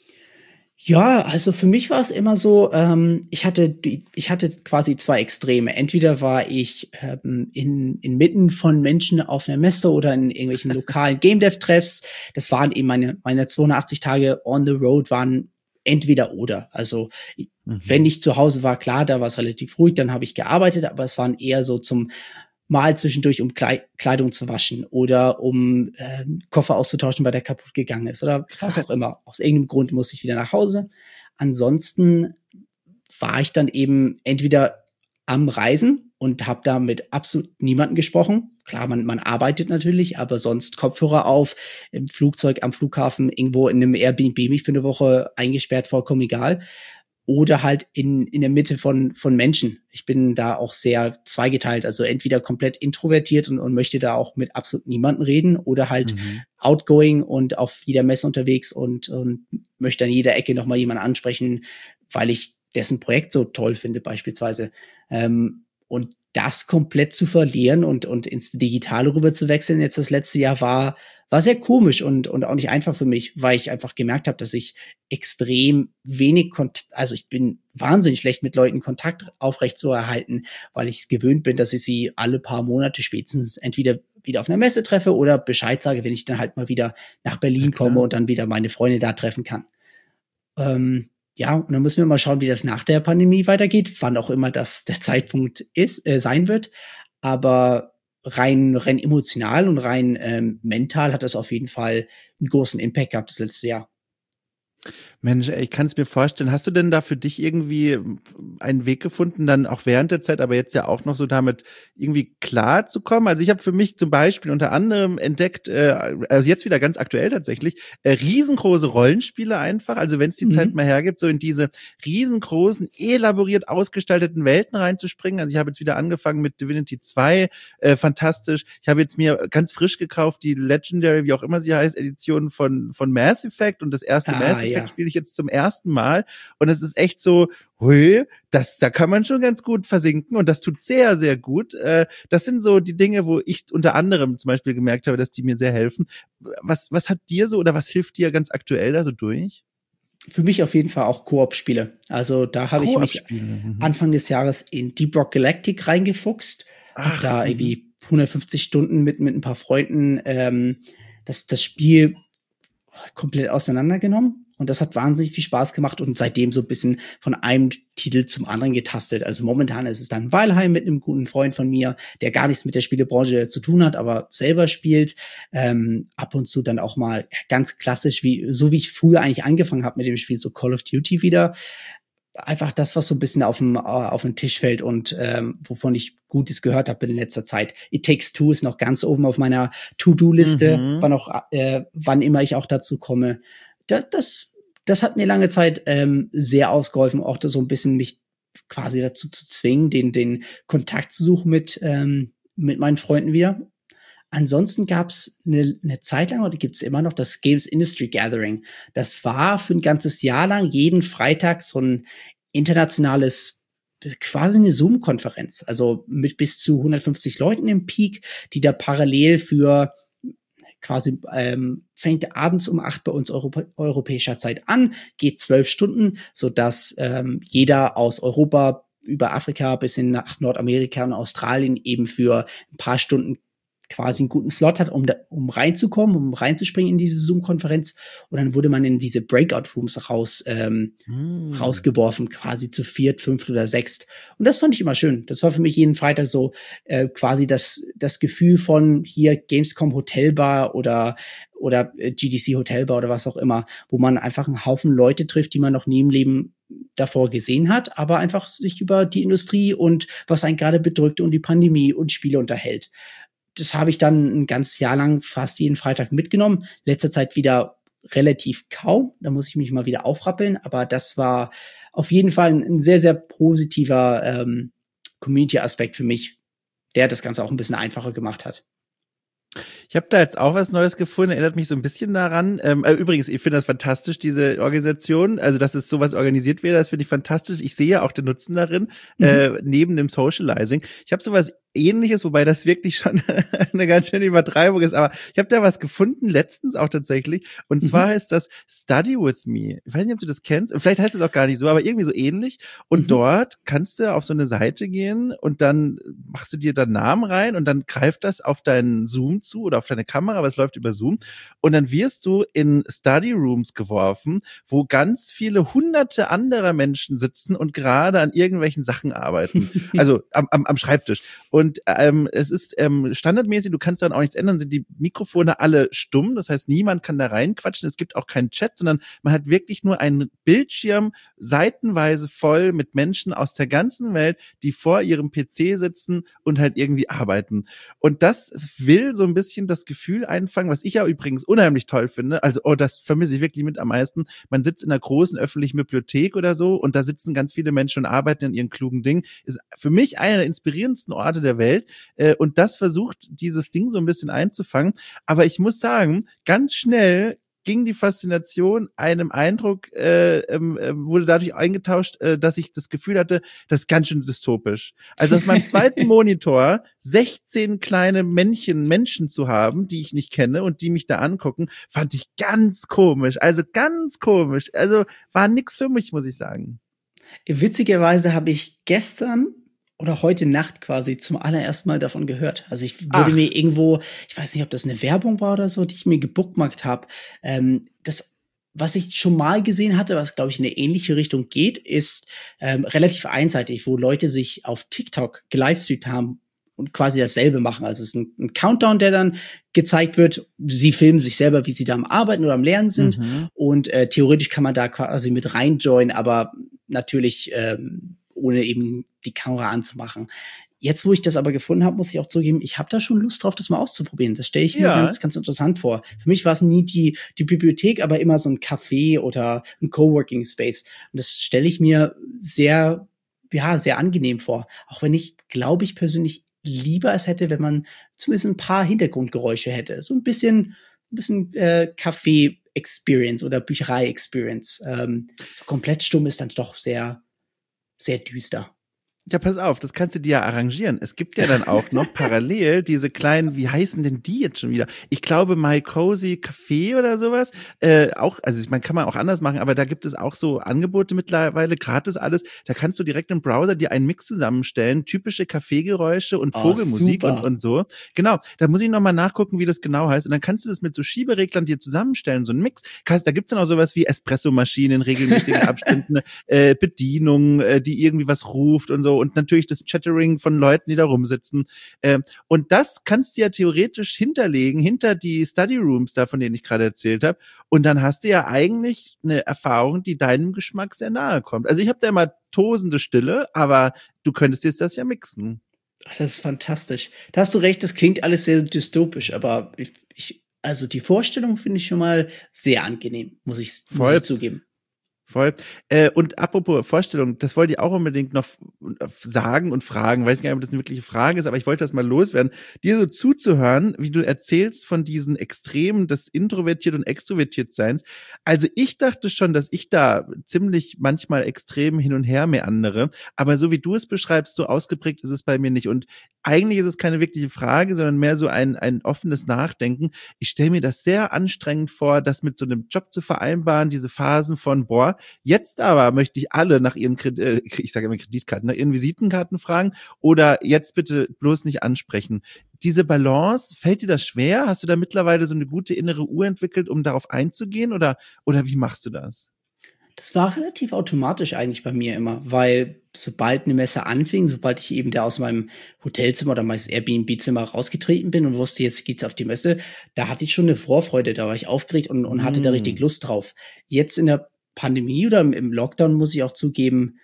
Ja, also für mich war es immer so, ähm, ich hatte die, ich hatte quasi zwei Extreme. Entweder war ich ähm, in inmitten von Menschen auf einer Messe oder in irgendwelchen lokalen Game Dev Treffs. Das waren eben meine meine zweihundertachtzig Tage on the road waren entweder oder. Also mhm. wenn ich zu Hause war, klar, da war es relativ ruhig, dann habe ich gearbeitet, aber es waren eher so zum mal zwischendurch, um Kleidung zu waschen oder um äh, Koffer auszutauschen, weil der kaputt gegangen ist oder was auch immer. Aus irgendeinem Grund musste ich wieder nach Hause. Ansonsten war ich dann eben entweder am Reisen und habe da mit absolut niemandem gesprochen. Klar, man, man arbeitet natürlich, aber sonst Kopfhörer auf, im Flugzeug, am Flughafen, irgendwo in einem Airbnb mich für eine Woche eingesperrt, vollkommen egal. oder halt in, in der Mitte von, von Menschen. Ich bin da auch sehr zweigeteilt, also entweder komplett introvertiert und, und möchte da auch mit absolut niemandem reden oder halt mhm. outgoing und auf jeder Messe unterwegs und, und möchte an jeder Ecke nochmal jemanden ansprechen, weil ich dessen Projekt so toll finde beispielsweise. Ähm, und das komplett zu verlieren und, und ins Digitale rüber zu wechseln jetzt das letzte Jahr war, war sehr komisch und, und auch nicht einfach für mich, weil ich einfach gemerkt habe, dass ich extrem wenig Kontakt, also ich bin wahnsinnig schlecht mit Leuten Kontakt aufrecht zu erhalten, weil ich es gewöhnt bin, dass ich sie alle paar Monate spätestens entweder wieder auf einer Messe treffe oder Bescheid sage, wenn ich dann halt mal wieder nach Berlin ja, komme und dann wieder meine Freunde da treffen kann. Ähm, Ja, und dann müssen wir mal schauen, wie das nach der Pandemie weitergeht, wann auch immer das der Zeitpunkt ist, äh, sein wird. Aber rein, rein emotional und rein ähm, mental hat das auf jeden Fall einen großen Impact gehabt das letzte Jahr. Mensch, ey, ich kann es mir vorstellen. Hast du denn da für dich irgendwie einen Weg gefunden, dann auch während der Zeit, aber jetzt ja auch noch so damit irgendwie klar zu kommen? Also ich habe für mich zum Beispiel unter anderem entdeckt, äh, also jetzt wieder ganz aktuell tatsächlich, äh, riesengroße Rollenspiele einfach. Also wenn es die mhm. Zeit mal hergibt, so in diese riesengroßen, elaboriert ausgestalteten Welten reinzuspringen. Also ich habe jetzt wieder angefangen mit Divinity zwei, äh, fantastisch. Ich habe jetzt mir ganz frisch gekauft die Legendary, wie auch immer sie heißt, Edition von von Mass Effect und das erste ah, Mass Effect ja. spiele ich jetzt zum ersten Mal und es ist echt so, hui, das, da kann man schon ganz gut versinken und das tut sehr, sehr gut. Äh, das sind so die Dinge, wo ich unter anderem zum Beispiel gemerkt habe, dass die mir sehr helfen. Was, was hat dir so oder was hilft dir ganz aktuell da so durch? Für mich auf jeden Fall auch Koop-Spiele. Also da habe ich mich mhm. Anfang des Jahres in Deep Rock Galactic reingefuchst. Ach, hab da irgendwie hundertfünfzig Stunden mit, mit ein paar Freunden ähm, das, das Spiel komplett auseinandergenommen. Und das hat wahnsinnig viel Spaß gemacht und seitdem so ein bisschen von einem Titel zum anderen getastet. Also momentan ist es dann Valheim mit einem guten Freund von mir, der gar nichts mit der Spielebranche zu tun hat, aber selber spielt. Ähm, ab und zu dann auch mal ganz klassisch, wie so wie ich früher eigentlich angefangen habe mit dem Spiel, so Call of Duty wieder. Einfach das, was so ein bisschen auf dem auf den Tisch fällt und ähm, wovon ich Gutes gehört habe in letzter Zeit. It Takes Two ist noch ganz oben auf meiner To-Do-Liste, mhm. wann auch äh, wann immer ich auch dazu komme. Das, das, das hat mir lange Zeit ähm, sehr ausgeholfen, auch so ein bisschen mich quasi dazu zu zwingen, den, den Kontakt zu suchen mit, ähm, mit meinen Freunden wieder. Ansonsten gab's eine, eine Zeit lang, oder gibt's immer noch, das Games Industry Gathering. Das war für ein ganzes Jahr lang jeden Freitag so ein internationales, quasi eine Zoom-Konferenz. Also mit bis zu hundertfünfzig Leuten im Peak, die da parallel für quasi ähm, fängt abends um acht bei uns Europa, europäischer Zeit an, geht zwölf Stunden, sodass ähm, jeder aus Europa über Afrika bis hin nach Nordamerika und Australien eben für ein paar Stunden quasi einen guten Slot hat, um, da, um reinzukommen, um reinzuspringen in diese Zoom-Konferenz. Und dann wurde man in diese Breakout-Rooms raus, ähm, mm. rausgeworfen, quasi zu viert, fünft oder sechst. Und das fand ich immer schön. Das war für mich jeden Freitag so äh, quasi das, das Gefühl von hier Gamescom Hotelbar oder oder G D C Hotelbar oder was auch immer, wo man einfach einen Haufen Leute trifft, die man noch nie im Leben davor gesehen hat, aber einfach sich über die Industrie und was einen gerade bedrückt und die Pandemie und Spiele unterhält. Das habe ich dann ein ganzes Jahr lang fast jeden Freitag mitgenommen. Letzter Zeit wieder relativ kaum. Da muss ich mich mal wieder aufrappeln. Aber das war auf jeden Fall ein sehr, sehr positiver ähm, Community-Aspekt für mich, der das Ganze auch ein bisschen einfacher gemacht hat. Ich habe da jetzt auch was Neues gefunden, erinnert mich so ein bisschen daran. Ähm, äh, übrigens, ich finde das fantastisch, diese Organisation. Also, dass es sowas organisiert wird, das finde ich fantastisch. Ich sehe ja auch den Nutzen darin, mhm. äh, neben dem Socializing. Ich habe sowas Ähnliches, wobei das wirklich schon eine ganz schöne Übertreibung ist. Aber ich habe da was gefunden, letztens auch tatsächlich. Und zwar mhm. heißt das Study with Me. Ich weiß nicht, ob du das kennst. Vielleicht heißt es auch gar nicht so, aber irgendwie so ähnlich. Und mhm. dort kannst du auf so eine Seite gehen und dann machst du dir da Namen rein und dann greift das auf deinen Zoom zu oder auf deine Kamera, aber es läuft über Zoom. Und dann wirst du in Study Rooms geworfen, wo ganz viele hunderte anderer Menschen sitzen und gerade an irgendwelchen Sachen arbeiten. Also am, am, am Schreibtisch. Und ähm, es ist ähm, standardmäßig, du kannst daran auch nichts ändern, sind die Mikrofone alle stumm, das heißt, niemand kann da reinquatschen, es gibt auch keinen Chat, sondern man hat wirklich nur einen Bildschirm seitenweise voll mit Menschen aus der ganzen Welt, die vor ihrem P C sitzen und halt irgendwie arbeiten. Und das will so ein bisschen das Gefühl einfangen, was ich ja übrigens unheimlich toll finde, also oh, das vermisse ich wirklich mit am meisten, man sitzt in einer großen öffentlichen Bibliothek oder so und da sitzen ganz viele Menschen und arbeiten an ihren klugen Dingen, ist für mich einer der inspirierendsten Orte der Welt äh, und das versucht, dieses Ding so ein bisschen einzufangen, aber ich muss sagen, ganz schnell ging die Faszination einem Eindruck, äh, äh, wurde dadurch eingetauscht, äh, dass ich das Gefühl hatte, das ist ganz schön dystopisch. Also auf meinem zweiten Monitor sechzehn kleine Männchen, Menschen zu haben, die ich nicht kenne und die mich da angucken, fand ich ganz komisch. Also ganz komisch. Also war nix für mich, muss ich sagen. Witzigerweise habe ich gestern oder heute Nacht quasi zum allerersten Mal davon gehört. Also ich wurde Ach. mir irgendwo, ich weiß nicht, ob das eine Werbung war oder so, die ich mir gebookmarkt habe. Ähm, das, was ich schon mal gesehen hatte, was glaube ich in eine ähnliche Richtung geht, ist ähm, relativ einseitig, wo Leute sich auf TikTok gelivestreamt haben und quasi dasselbe machen. Also es ist ein, ein Countdown, der dann gezeigt wird. Sie filmen sich selber, wie sie da am Arbeiten oder am Lernen sind. Mhm. Und äh, theoretisch kann man da quasi mit reinjoinen, aber natürlich ähm, ohne eben die Kamera anzumachen. Jetzt, wo ich das aber gefunden habe, muss ich auch zugeben, ich habe da schon Lust drauf, das mal auszuprobieren. Das stelle ich mir ja. ganz, ganz interessant vor. Für mich war es nie die, die Bibliothek, aber immer so ein Café oder ein Coworking Space. Und das stelle ich mir sehr, ja, sehr angenehm vor. Auch wenn ich, glaube ich, persönlich lieber es hätte, wenn man zumindest ein paar Hintergrundgeräusche hätte. So ein bisschen, ein bisschen äh, Café-Experience oder Bücherei-Experience. Ähm, so komplett stumm ist dann doch sehr, sehr düster. Ja, pass auf, das kannst du dir ja arrangieren. Es gibt ja dann auch noch parallel diese kleinen, wie heißen denn die jetzt schon wieder? Ich glaube, My Cozy Café oder sowas. Äh, auch, also ich meine, kann man auch anders machen, aber da gibt es auch so Angebote mittlerweile, gratis alles. Da kannst du direkt im Browser dir einen Mix zusammenstellen, typische Kaffeegeräusche und Vogelmusik oh, und, und so. Genau, da muss ich nochmal nachgucken, wie das genau heißt. Und dann kannst du das mit so Schiebereglern dir zusammenstellen, so ein Mix. Kannst, da gibt's dann auch sowas wie Espressomaschinen, regelmäßigen Abständen, äh, Bedienung, äh, die irgendwie was ruft und so. Und natürlich das Chattering von Leuten, die da rumsitzen. Ähm, und das kannst du ja theoretisch hinterlegen, hinter die Study Rooms da, von denen ich gerade erzählt habe. Und dann hast du ja eigentlich eine Erfahrung, die deinem Geschmack sehr nahe kommt. Also ich habe da immer tosende Stille, aber du könntest jetzt das ja mixen. Ach, das ist fantastisch. Da hast du recht, das klingt alles sehr dystopisch, aber ich, ich also die Vorstellung finde ich schon mal sehr angenehm, muss ich, muss ich zugeben. Voll. Äh, und apropos Vorstellung, das wollte ich auch unbedingt noch sagen und fragen. Weiß gar nicht, ob das eine wirkliche Frage ist, aber ich wollte das mal loswerden. Dir so zuzuhören, wie du erzählst von diesen Extremen des introvertiert und extrovertiert Seins. Also ich dachte schon, dass ich da ziemlich manchmal extrem hin und her meandere. Aber so wie du es beschreibst, so ausgeprägt ist es bei mir nicht. Und eigentlich ist es keine wirkliche Frage, sondern mehr so ein, ein offenes Nachdenken. Ich stelle mir das sehr anstrengend vor, das mit so einem Job zu vereinbaren, diese Phasen von, boah, jetzt aber möchte ich alle nach ihren, Kredit, ich sage immer Kreditkarten, nach ihren Visitenkarten fragen oder jetzt bitte bloß nicht ansprechen. Diese Balance, fällt dir das schwer? Hast du da mittlerweile so eine gute innere Uhr entwickelt, um darauf einzugehen oder, oder wie machst du das? Das war relativ automatisch eigentlich bei mir immer, weil sobald eine Messe anfing, sobald ich eben da aus meinem Hotelzimmer oder meist Airbnb-Zimmer rausgetreten bin und wusste, jetzt geht's auf die Messe, da hatte ich schon eine Vorfreude, da war ich aufgeregt und, und hatte mm. da richtig Lust drauf. Jetzt in der Pandemie oder im Lockdown muss ich auch zugeben,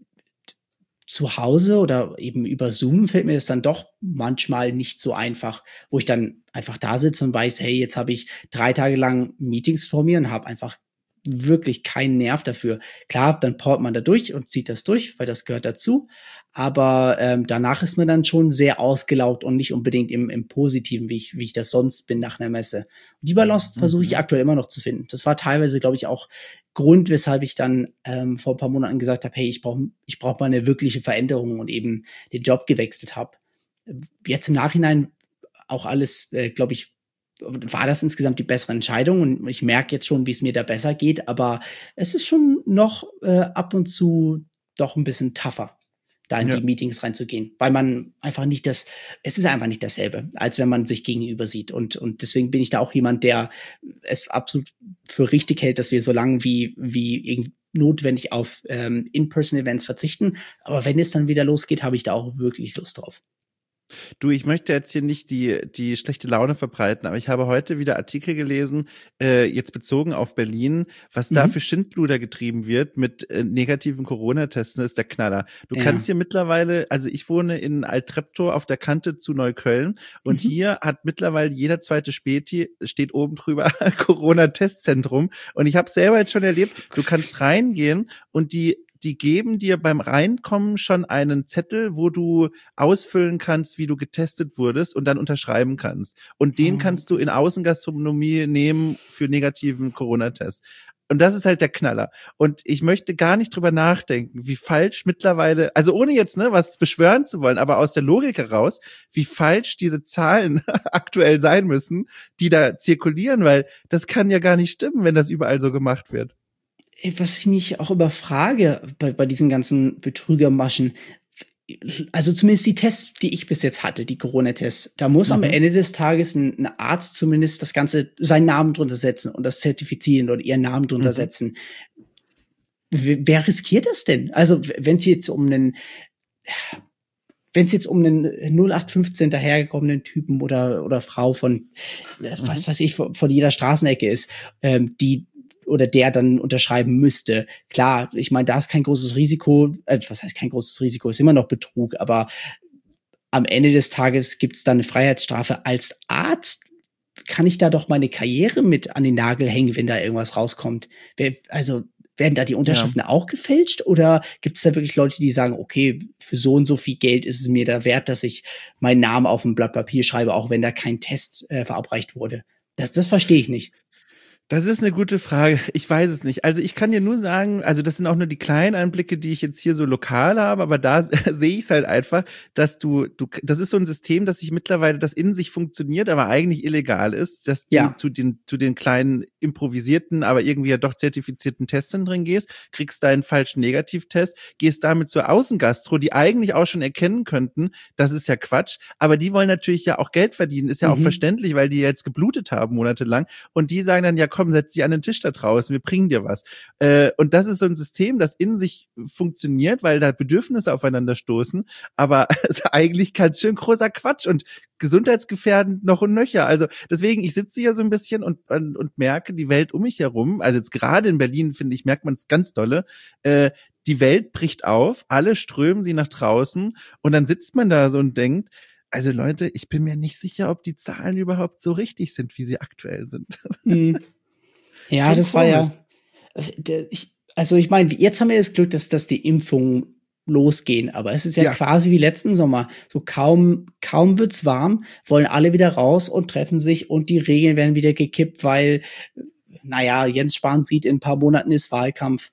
zu Hause oder eben über Zoom fällt mir das dann doch manchmal nicht so einfach, wo ich dann einfach da sitze und weiß, hey, jetzt habe ich drei Tage lang Meetings vor mir und habe einfach wirklich keinen Nerv dafür. Klar, dann powert man da durch und zieht das durch, weil das gehört dazu. Aber ähm, danach ist man dann schon sehr ausgelaugt und nicht unbedingt im, im Positiven, wie ich, wie ich das sonst bin nach einer Messe. Und die Balance mhm. versuche ich aktuell immer noch zu finden. Das war teilweise, glaube ich, auch Grund, weshalb ich dann ähm, vor ein paar Monaten gesagt habe, hey, ich brauche ich brauch mal eine wirkliche Veränderung und eben den Job gewechselt habe. Jetzt im Nachhinein auch alles, äh, glaube ich, war das insgesamt die bessere Entscheidung und ich merke jetzt schon, wie es mir da besser geht, aber es ist schon noch äh, ab und zu doch ein bisschen tougher, da in ja. die Meetings reinzugehen, weil man einfach nicht das, es ist einfach nicht dasselbe, als wenn man sich gegenüber sieht und und deswegen bin ich da auch jemand, der es absolut für richtig hält, dass wir so lange wie wie notwendig auf ähm, In-Person-Events verzichten, aber wenn es dann wieder losgeht, habe ich da auch wirklich Lust drauf. Du, ich möchte jetzt hier nicht die, die schlechte Laune verbreiten, aber ich habe heute wieder Artikel gelesen, äh, jetzt bezogen auf Berlin, was da Mhm. für Schindluder getrieben wird mit äh, negativen Corona-Testen, ist der Knaller. Du Ja. kannst hier mittlerweile, also ich wohne in Alt-Treptow auf der Kante zu Neukölln und Mhm. hier hat mittlerweile jeder zweite Späti, steht oben drüber Corona-Testzentrum und ich habe selber jetzt schon erlebt, du kannst reingehen und die die geben dir beim Reinkommen schon einen Zettel, wo du ausfüllen kannst, wie du getestet wurdest und dann unterschreiben kannst. Und den kannst du in Außengastronomie nehmen für negativen Corona-Test. Und das ist halt der Knaller. Und ich möchte gar nicht drüber nachdenken, wie falsch mittlerweile, also ohne jetzt ne was beschwören zu wollen, aber aus der Logik heraus, wie falsch diese Zahlen aktuell sein müssen, die da zirkulieren, weil das kann ja gar nicht stimmen, wenn das überall so gemacht wird. Was ich mich auch überfrage bei, bei diesen ganzen Betrügermaschen, also zumindest die Tests, die ich bis jetzt hatte, die Corona-Tests, da muss mhm. am Ende des Tages ein, ein Arzt zumindest das Ganze, seinen Namen drunter setzen und das zertifizieren oder ihren Namen drunter mhm. setzen. Wer, wer riskiert das denn? Also wenn es jetzt um einen wenn es jetzt um einen null acht fünfzehn dahergekommenen Typen oder oder Frau von äh, mhm. was weiß ich von, von jeder Straßenecke ist, ähm, die oder der dann unterschreiben müsste. Klar, ich meine, da ist kein großes Risiko, äh, was heißt kein großes Risiko, ist immer noch Betrug, aber am Ende des Tages gibt es da eine Freiheitsstrafe. Als Arzt kann ich da doch meine Karriere mit an den Nagel hängen, wenn da irgendwas rauskommt. Also werden da die Unterschriften ja. auch gefälscht oder gibt es da wirklich Leute, die sagen, okay, für so und so viel Geld ist es mir da wert, dass ich meinen Namen auf ein Blatt Papier schreibe, auch wenn da kein Test äh, verabreicht wurde? Das, das verstehe ich nicht. Das ist eine gute Frage. Ich weiß es nicht. Also ich kann dir nur sagen, also das sind auch nur die kleinen Einblicke, die ich jetzt hier so lokal habe, aber da sehe ich es halt einfach, dass du, du, das ist so ein System, das sich mittlerweile, das in sich funktioniert, aber eigentlich illegal ist, dass du ja. zu den, zu den kleinen improvisierten, aber irgendwie ja doch zertifizierten Testzentren gehst, kriegst deinen falschen Negativtest, gehst damit zur Außengastro, die eigentlich auch schon erkennen könnten, das ist ja Quatsch, aber die wollen natürlich ja auch Geld verdienen, ist ja mhm. auch verständlich, weil die jetzt geblutet haben monatelang und die sagen dann, ja komm, setz dich an den Tisch da draußen, wir bringen dir was. Äh, und das ist so ein System, das in sich funktioniert, weil da Bedürfnisse aufeinander stoßen, aber also eigentlich ganz schön großer Quatsch und gesundheitsgefährdend noch und nöcher. Also deswegen, ich sitze hier so ein bisschen und, und, und merke die Welt um mich herum, also jetzt gerade in Berlin, finde ich, merkt man es ganz dolle, äh, die Welt bricht auf, alle strömen sie nach draußen und dann sitzt man da so und denkt, also Leute, ich bin mir nicht sicher, ob die Zahlen überhaupt so richtig sind, wie sie aktuell sind. Hm. Ja, Schon das komisch. war ja, ich, also ich meine, jetzt haben wir das Glück, dass, dass die Impfungen losgehen, aber es ist ja, ja quasi wie letzten Sommer, so kaum, kaum wird's warm, wollen alle wieder raus und treffen sich und die Regeln werden wieder gekippt, weil, naja, Jens Spahn sieht, in ein paar Monaten ist Wahlkampf.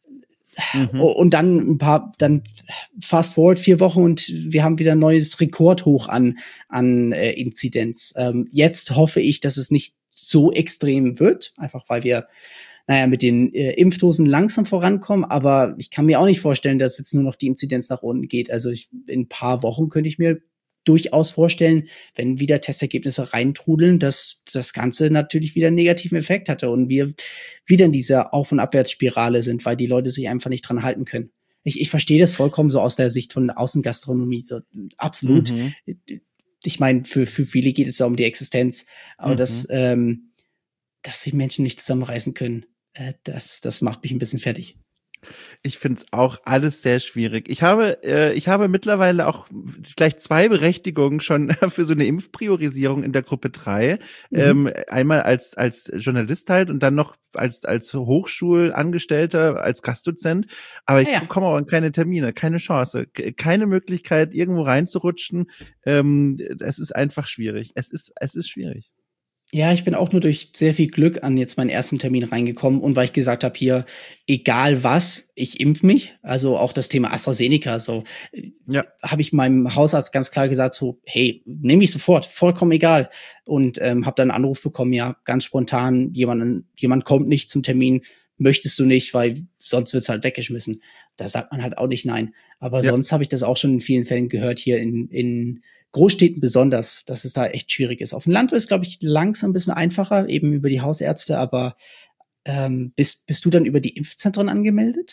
Mhm. Und dann ein paar, dann fast forward vier Wochen und wir haben wieder ein neues Rekordhoch an, an äh, Inzidenz. Ähm, jetzt hoffe ich, dass es nicht so extrem wird, einfach weil wir, naja, mit den äh, Impfdosen langsam vorankommen, aber ich kann mir auch nicht vorstellen, dass jetzt nur noch die Inzidenz nach unten geht. Also ich, in ein paar Wochen könnte ich mir durchaus vorstellen, wenn wieder Testergebnisse reintrudeln, dass das Ganze natürlich wieder einen negativen Effekt hatte und wir wieder in dieser Auf- und Abwärtsspirale sind, weil die Leute sich einfach nicht dran halten können. Ich, ich verstehe das vollkommen so aus der Sicht von Außengastronomie, so absolut. Mhm. Ich meine, für, für viele geht es ja um die Existenz, aber mhm. dass, ähm, dass sich Menschen nicht zusammenreißen können, äh, das, das macht mich ein bisschen fertig. Ich finde es auch alles sehr schwierig. Ich habe, äh, ich habe mittlerweile auch gleich zwei Berechtigungen schon für so eine Impfpriorisierung in der Gruppe drei. Mhm. Ähm, einmal als als Journalist halt und dann noch als als Hochschulangestellter, als Gastdozent. Aber ich ja, ja. bekomme auch keine Termine, keine Chance, keine Möglichkeit, irgendwo reinzurutschen. Ähm, es ist einfach schwierig. Es ist, es ist schwierig. Ja, ich bin auch nur durch sehr viel Glück an jetzt meinen ersten Termin reingekommen und weil ich gesagt habe, hier, egal was, ich impf mich. Also auch das Thema AstraZeneca, so ja. habe ich meinem Hausarzt ganz klar gesagt, so, hey, nehme ich sofort, vollkommen egal. Und ähm, habe dann einen Anruf bekommen, ja, ganz spontan, jemand, jemand kommt nicht zum Termin, möchtest du nicht, weil sonst wird's halt weggeschmissen. Da sagt man halt auch nicht nein. Aber ja. sonst habe ich das auch schon in vielen Fällen gehört, hier in in Großstädten besonders, dass es da echt schwierig ist. Auf dem Land ist es, glaube ich, langsam ein bisschen einfacher, eben über die Hausärzte, aber ähm, bist, bist du dann über die Impfzentren angemeldet?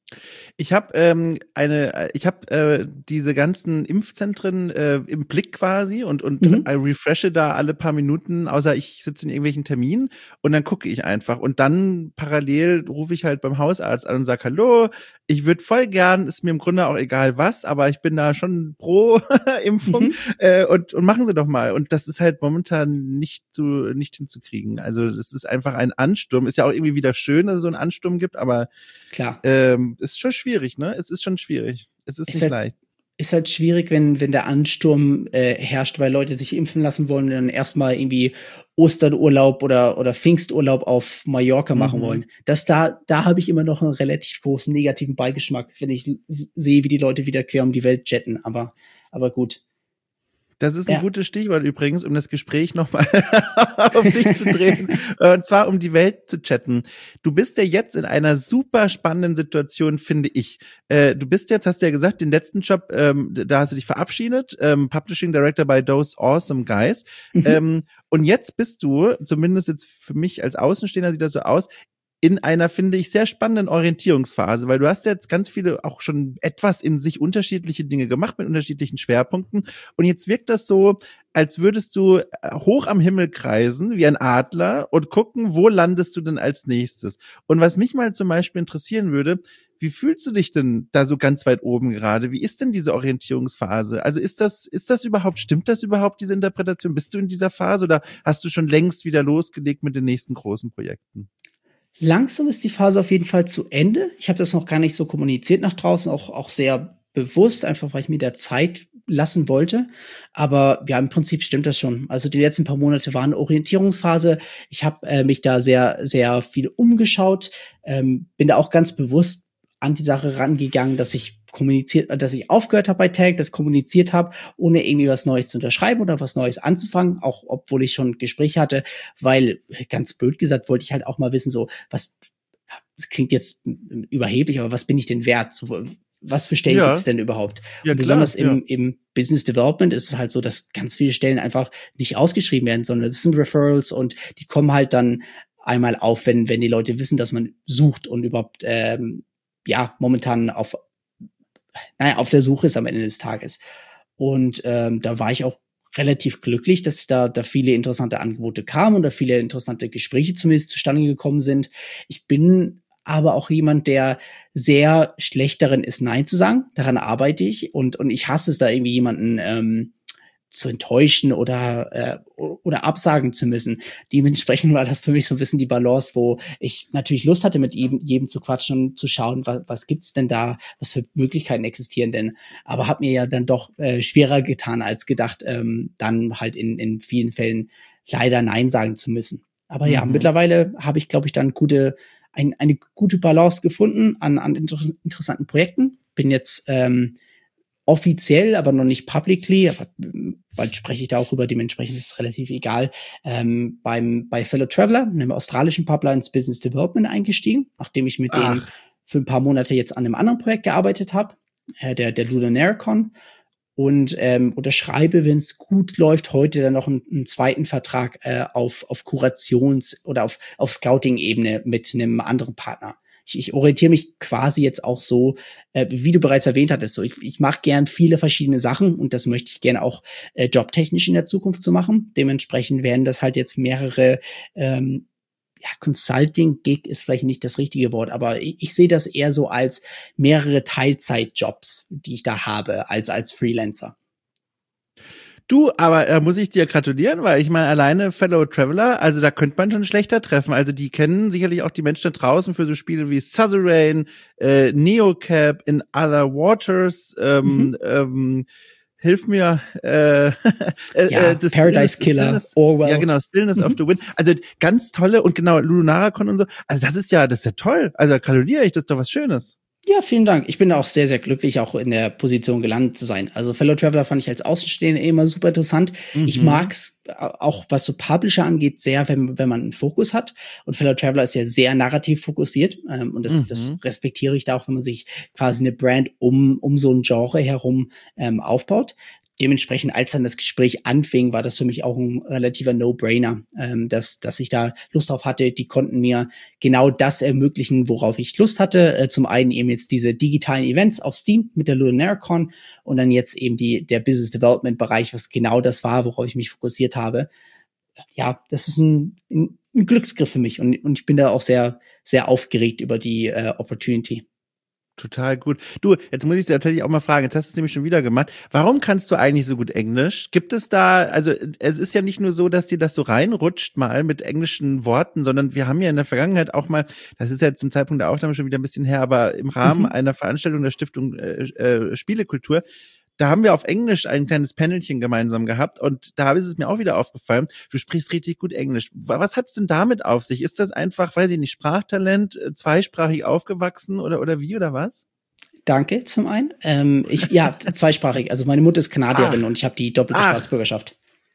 Ich habe ähm, eine, ich habe äh, diese ganzen Impfzentren äh, im Blick quasi und und Mhm. I refreshe da alle paar Minuten, außer ich sitze in irgendwelchen Terminen und dann gucke ich einfach und dann parallel rufe ich halt beim Hausarzt an und sag Hallo, ich würde voll gern, ist mir im Grunde auch egal was, aber ich bin da schon pro Impfung Mhm. äh, und und machen Sie doch mal und das ist halt momentan nicht zu nicht hinzukriegen. Also das ist einfach ein Ansturm, ist ja auch irgendwie wieder schön, dass es so einen Ansturm gibt, aber Klar. ähm, ist schon schwierig, ne? Es ist schon schwierig. Es ist Ist nicht halt, leicht. ist halt schwierig, wenn, wenn der Ansturm äh, herrscht, weil Leute sich impfen lassen wollen und dann erstmal irgendwie Osterurlaub oder, oder Pfingsturlaub auf Mallorca machen Mhm. wollen. Das da, da habe ich immer noch einen relativ großen negativen Beigeschmack, wenn ich s- sehe, wie die Leute wieder quer um die Welt jetten. Aber, aber gut. Das ist ein Ja. gutes Stichwort übrigens, um das Gespräch nochmal auf dich zu drehen. Und zwar um die Welt zu chatten. Du bist ja jetzt in einer super spannenden Situation, finde ich. Äh, du bist jetzt, hast du ja gesagt, den letzten Job, ähm, da hast du dich verabschiedet, ähm, Publishing Director bei Those Awesome Guys. Mhm. Ähm, und jetzt bist du, zumindest jetzt für mich als Außenstehender sieht das so aus, in einer, finde ich, sehr spannenden Orientierungsphase, weil du hast jetzt ganz viele auch schon etwas in sich unterschiedliche Dinge gemacht mit unterschiedlichen Schwerpunkten und jetzt wirkt das so, als würdest du äh, hoch am Himmel kreisen wie ein Adler und gucken, wo landest du denn als nächstes. Und was mich mal zum Beispiel interessieren würde, wie fühlst du dich denn da so ganz weit oben gerade? Wie ist denn diese Orientierungsphase? Also ist das, ist das überhaupt, stimmt das überhaupt, diese Interpretation? Bist du in dieser Phase oder hast du schon längst wieder losgelegt mit den nächsten großen Projekten? Langsam ist die Phase auf jeden Fall zu Ende. Ich habe das noch gar nicht so kommuniziert nach draußen, auch, auch sehr bewusst, einfach weil ich mir da Zeit lassen wollte. Aber ja, im Prinzip stimmt das schon. Also die letzten paar Monate waren Orientierungsphase. Ich habe äh, mich da sehr, sehr viel umgeschaut, ähm, bin da auch ganz bewusst an die Sache rangegangen, dass ich kommuniziert, dass ich aufgehört habe bei Tag, das kommuniziert habe, ohne irgendwie was Neues zu unterschreiben oder was Neues anzufangen, auch obwohl ich schon Gespräche hatte, weil ganz blöd gesagt wollte ich halt auch mal wissen, so was, das klingt jetzt überheblich, aber was bin ich denn wert? So, was für Stellen gibt's Ja, denn überhaupt? ja Und klar, besonders ja. im, im Business Development ist es halt so, dass ganz viele Stellen einfach nicht ausgeschrieben werden, sondern es sind Referrals und die kommen halt dann einmal auf, wenn, wenn die Leute wissen, dass man sucht und überhaupt ähm, ja momentan auf, naja, auf der Suche ist am Ende des Tages. Und ähm, da war ich auch relativ glücklich, dass da, da viele interessante Angebote kamen und da viele interessante Gespräche zumindest zustande gekommen sind. Ich bin aber auch jemand, der sehr schlecht darin ist, Nein zu sagen. Daran arbeite ich und, und ich hasse es da irgendwie jemanden ähm, zu enttäuschen oder äh, oder absagen zu müssen. Dementsprechend war das für mich so ein bisschen die Balance, wo ich natürlich Lust hatte, mit jedem, jedem zu quatschen und zu schauen, was, was gibt's denn da, was für Möglichkeiten existieren denn. Aber hat mir ja dann doch äh, schwerer getan als gedacht, ähm, dann halt in, in vielen Fällen leider Nein sagen zu müssen. Aber ja, Mhm. mittlerweile habe ich, glaube ich, dann gute, ein, eine gute Balance gefunden an, an inter interessanten Projekten. Bin jetzt ähm, offiziell, aber noch nicht publicly, aber bald spreche ich da auch über, dementsprechend ist es relativ egal, ähm, beim, bei Fellow Traveler, einem australischen Publisher, ins Business Development eingestiegen, nachdem ich mit denen Ach, für ein paar Monate jetzt an einem anderen Projekt gearbeitet habe, äh, der, der Lunaricon, und ähm, unterschreibe, wenn es gut läuft, heute dann noch einen, einen zweiten Vertrag äh, auf, auf Kurations- oder auf, auf Scouting-Ebene mit einem anderen Partner. Ich, ich orientiere mich quasi jetzt auch so, äh, wie du bereits erwähnt hattest, so ich, ich mache gern viele verschiedene Sachen und das möchte ich gerne auch äh, jobtechnisch in der Zukunft zu machen. Dementsprechend werden das halt jetzt mehrere ähm, ja, Consulting-Gig ist vielleicht nicht das richtige Wort, aber ich, ich sehe das eher so als mehrere Teilzeitjobs, die ich da habe, als als Freelancer. du, aber da muss ich dir gratulieren, weil ich meine, alleine Fellow Traveler, also da könnte man schon schlechter treffen. Also die kennen sicherlich auch die Menschen da draußen für so Spiele wie Suzerain, äh, Neocap, In Other Waters, ähm, Mhm. ähm, hilf mir, äh, äh, Ja, The Paradise Stillness, Killer, Stillness, ja Orwell. genau, Stillness of Mhm. the Wind. Also ganz tolle und genau, Lunaricon und so. Also das ist ja, das ist ja toll. Also gratuliere ich, das ist doch was Schönes. Ja, vielen Dank. Ich bin auch sehr, sehr glücklich, auch in der Position gelandet zu sein. Also Fellow Traveler fand ich als Außenstehender eh immer super interessant. Ich Mhm. mag's äh, auch, was so Publisher angeht, sehr, wenn, wenn man einen Fokus hat. Und Fellow Traveler ist ja sehr narrativ fokussiert. Ähm, und das, das Mhm. respektiere ich da auch, wenn man sich quasi eine Brand um, um so ein Genre herum ähm, aufbaut. dementsprechend, als dann das Gespräch anfing, war das für mich auch ein relativer No-Brainer, ähm, dass, dass ich da Lust drauf hatte. Die konnten mir genau das ermöglichen, worauf ich Lust hatte. Äh, zum einen eben jetzt diese digitalen Events auf Steam mit der LunaRCon und dann jetzt eben die, der Business Development Bereich, was genau das war, worauf ich mich fokussiert habe. Ja, das ist ein, ein, ein Glücksgriff für mich und, und ich bin da auch sehr, sehr aufgeregt über die äh, Opportunity. Total gut. Du, jetzt muss ich dir tatsächlich auch mal fragen, jetzt hast du es nämlich schon wieder gemacht. Warum kannst du eigentlich so gut Englisch? Gibt es da, also es ist ja nicht nur so, dass dir das so reinrutscht mal mit englischen Worten, sondern wir haben ja in der Vergangenheit auch mal, das ist ja zum Zeitpunkt der Aufnahme schon wieder ein bisschen her, aber im Rahmen mhm. einer Veranstaltung der Stiftung äh, äh, Spielekultur, da haben wir auf Englisch ein kleines Panelchen gemeinsam gehabt und da ist es mir auch wieder aufgefallen, du sprichst richtig gut Englisch. Was hat's denn damit auf sich? Ist das einfach, weiß ich nicht, Sprachtalent, zweisprachig aufgewachsen oder oder wie oder was? Danke zum einen. Ähm, ich, ja, zweisprachig. Also meine Mutter ist Kanadierin Ach. und ich habe die doppelte Ach. Staatsbürgerschaft.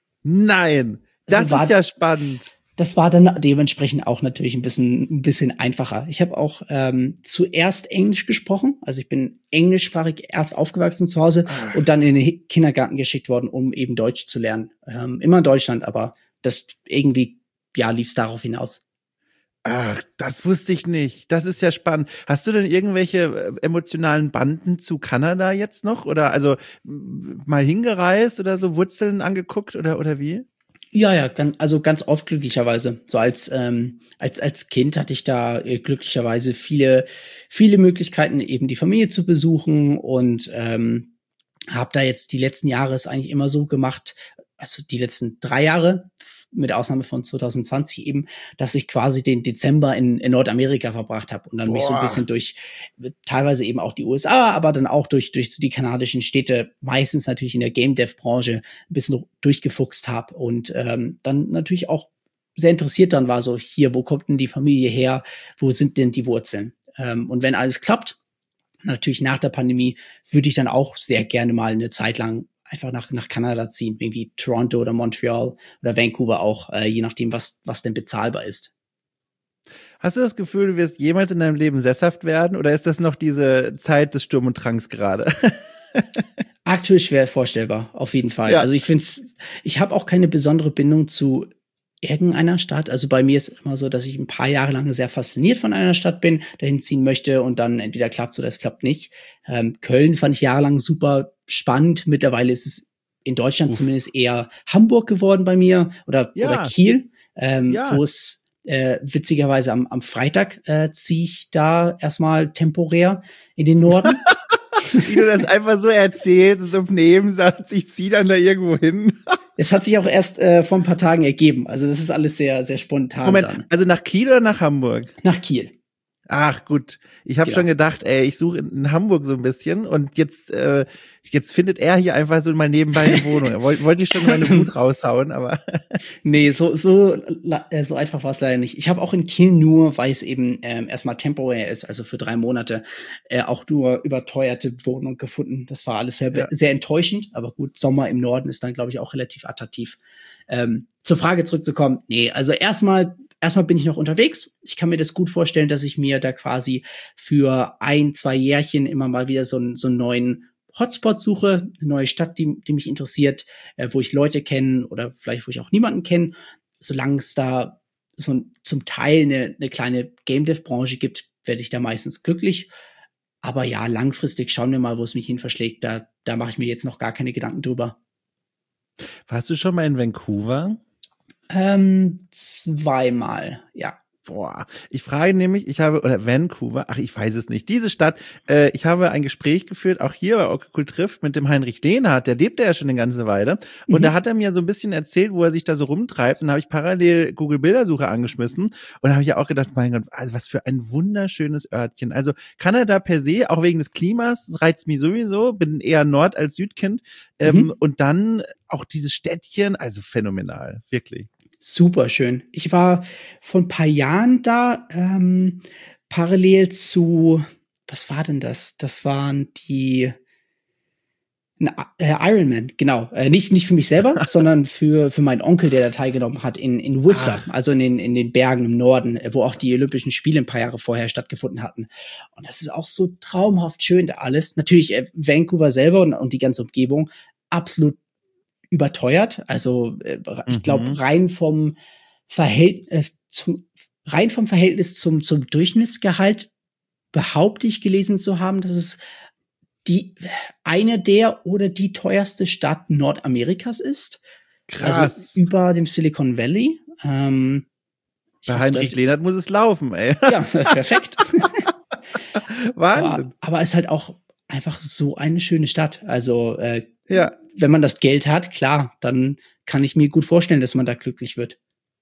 Nein, das also ist ja spannend. Das war dann dementsprechend auch natürlich ein bisschen ein bisschen einfacher. Ich habe auch ähm, zuerst Englisch gesprochen, also ich bin englischsprachig erst aufgewachsen zu Hause ah. und dann in den Kindergarten geschickt worden, um eben Deutsch zu lernen. Ähm, immer in Deutschland, aber das irgendwie ja lief's darauf hinaus. Ach, das wusste ich nicht. Das ist ja spannend. Hast du denn irgendwelche emotionalen Banden zu Kanada jetzt noch oder also mal hingereist oder so Wurzeln angeguckt oder oder wie? Ja, ja, ganz, also ganz oft glücklicherweise. So als ähm, als als Kind hatte ich da äh, glücklicherweise viele viele Möglichkeiten, eben die Familie zu besuchen und ähm, habe da jetzt die letzten Jahre es eigentlich immer so gemacht, also die letzten drei Jahre mit Ausnahme von zwanzig zwanzig eben, dass ich quasi den Dezember in, in Nordamerika verbracht habe und dann Boah. mich so ein bisschen durch teilweise eben auch die U S A, aber dann auch durch durch so die kanadischen Städte, meistens natürlich in der Game Dev Branche ein bisschen durchgefuchst habe und ähm, dann natürlich auch sehr interessiert dann war so hier, wo kommt denn die Familie her, wo sind denn die Wurzeln? Ähm, und wenn alles klappt, natürlich nach der Pandemie, würde ich dann auch sehr gerne mal eine Zeit lang einfach nach, nach Kanada ziehen, irgendwie Toronto oder Montreal oder Vancouver auch, äh, je nachdem, was, was denn bezahlbar ist. Hast du das Gefühl, du wirst jemals in deinem Leben sesshaft werden oder ist das noch diese Zeit des Sturm und Drangs gerade? Aktuell schwer vorstellbar, auf jeden Fall. Ja. Also ich finde es, ich habe auch keine besondere Bindung zu irgendeiner Stadt. Also bei mir ist immer so, dass ich ein paar Jahre lang sehr fasziniert von einer Stadt bin, dahin ziehen möchte und dann entweder klappt oder es klappt nicht. Ähm, Köln fand ich jahrelang super spannend. Mittlerweile ist es in Deutschland Uff. zumindest eher Hamburg geworden bei mir oder, ja. oder Kiel, ähm, ja. wo es äh, witzigerweise am, am Freitag äh, ziehe ich da erstmal temporär in den Norden. Wie du das einfach so erzählst, so im Nebensatz, ich zieh dann da irgendwo hin. Es hat sich auch erst äh, vor ein paar Tagen ergeben. Also das ist alles sehr, sehr spontan. Moment, dann. Also nach Kiel oder nach Hamburg? Nach Kiel. Ach gut, ich habe ja. schon gedacht, ey, ich suche in Hamburg so ein bisschen und jetzt äh, jetzt findet er hier einfach so mal nebenbei eine Wohnung. Wollte wollt ich schon meine Wut raushauen, aber nee, so so äh, so einfach war es leider nicht. Ich habe auch in Kiel nur, weil es eben ähm, erstmal temporär ist, also für drei Monate, äh, auch nur überteuerte Wohnung gefunden. Das war alles sehr ja. sehr enttäuschend, aber gut, Sommer im Norden ist dann, glaube ich, auch relativ attraktiv. Ähm, zur Frage zurückzukommen, nee, also erstmal Erstmal bin ich noch unterwegs. Ich kann mir das gut vorstellen, dass ich mir da quasi für ein, zwei Jährchen immer mal wieder so, einen, so einen neuen Hotspot suche, eine neue Stadt, die, die mich interessiert, äh, wo ich Leute kenne oder vielleicht wo ich auch niemanden kenne. Solange es da so ein, zum Teil eine, eine kleine Game Dev Branche gibt, werde ich da meistens glücklich. Aber ja, langfristig schauen wir mal, wo es mich hin verschlägt. Da, da mache ich mir jetzt noch gar keine Gedanken drüber. Warst du schon mal in Vancouver? Ähm, zweimal, ja. Boah, ich frage nämlich, ich habe, oder Vancouver, ach, ich weiß es nicht, diese Stadt, äh, ich habe ein Gespräch geführt, auch hier bei Okay Cool trifft, mit dem Heinrich Lehnhardt, der lebte ja schon eine ganze Weile, und mhm. da hat er mir so ein bisschen erzählt, wo er sich da so rumtreibt, und da habe ich parallel Google Bildersuche angeschmissen, und da habe ich ja auch gedacht, mein Gott, also was für ein wunderschönes Örtchen, also Kanada per se, auch wegen des Klimas, reizt mich sowieso, bin eher Nord- als Südkind, ähm, mhm. und dann auch dieses Städtchen, also phänomenal, wirklich. Super schön. Ich war vor ein paar Jahren da, ähm, parallel zu, was war denn das? Das waren die äh, Ironman, genau. Äh, nicht nicht für mich selber, sondern für für meinen Onkel, der da teilgenommen hat in in Whistler, ah. also in den in den Bergen im Norden, wo auch die Olympischen Spiele ein paar Jahre vorher stattgefunden hatten. Und das ist auch so traumhaft schön da alles. Natürlich äh, Vancouver selber und, und die ganze Umgebung. absolut überteuert. Also äh, ich glaube, Mhm. rein vom Verhältnis äh, zum rein vom Verhältnis zum zum Durchschnittsgehalt behaupte ich gelesen zu haben, dass es die eine der oder die teuerste Stadt Nordamerikas ist. Also Krass. über dem Silicon Valley. Ähm, ich Bei hoffe, Heinrich dass- Lehnert muss es laufen, ey. Ja, perfekt. Wahnsinn. aber, aber es ist halt auch einfach so eine schöne Stadt. Also äh, Ja. wenn man das Geld hat, klar, dann kann ich mir gut vorstellen, dass man da glücklich wird.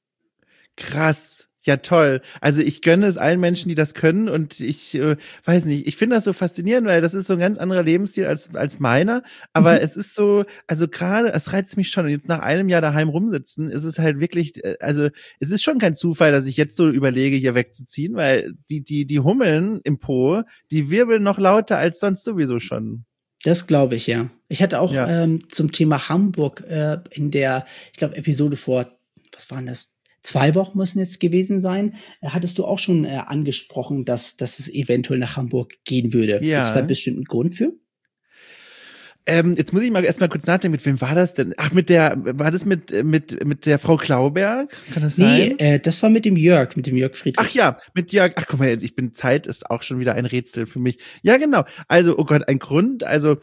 Krass. Ja, toll. Also ich gönne es allen Menschen, die das können und ich äh, weiß nicht, ich finde das so faszinierend, weil das ist so ein ganz anderer Lebensstil als als meiner, aber Mhm. es ist so, also gerade, es reizt mich schon und jetzt nach einem Jahr daheim rumsitzen, ist es halt wirklich, äh, also es ist schon kein Zufall, dass ich jetzt so überlege, hier wegzuziehen, weil die die die Hummeln im Po, die wirbeln noch lauter als sonst sowieso schon. Das glaube ich, ja. Ich hatte auch Ja. ähm, zum Thema Hamburg äh, in der, ich glaube, Episode vor, was waren das? Zwei Wochen müssen jetzt gewesen sein. Äh, hattest du auch schon äh, angesprochen, dass, dass es eventuell nach Hamburg gehen würde. Ja. Gibt es da einen bestimmten Grund für? Ähm, jetzt muss ich mal erstmal kurz nachdenken, mit wem war das denn? Ach, mit der, war das mit, mit, mit der Frau Klauberg? Kann das Nee, sein? äh, das war mit dem Jörg, mit dem Jörg Friedrich. Ach ja, mit Jörg, ach guck mal, ich bin, Zeit ist auch schon wieder ein Rätsel für mich. Ja, genau. Also, oh Gott, ein Grund. Also,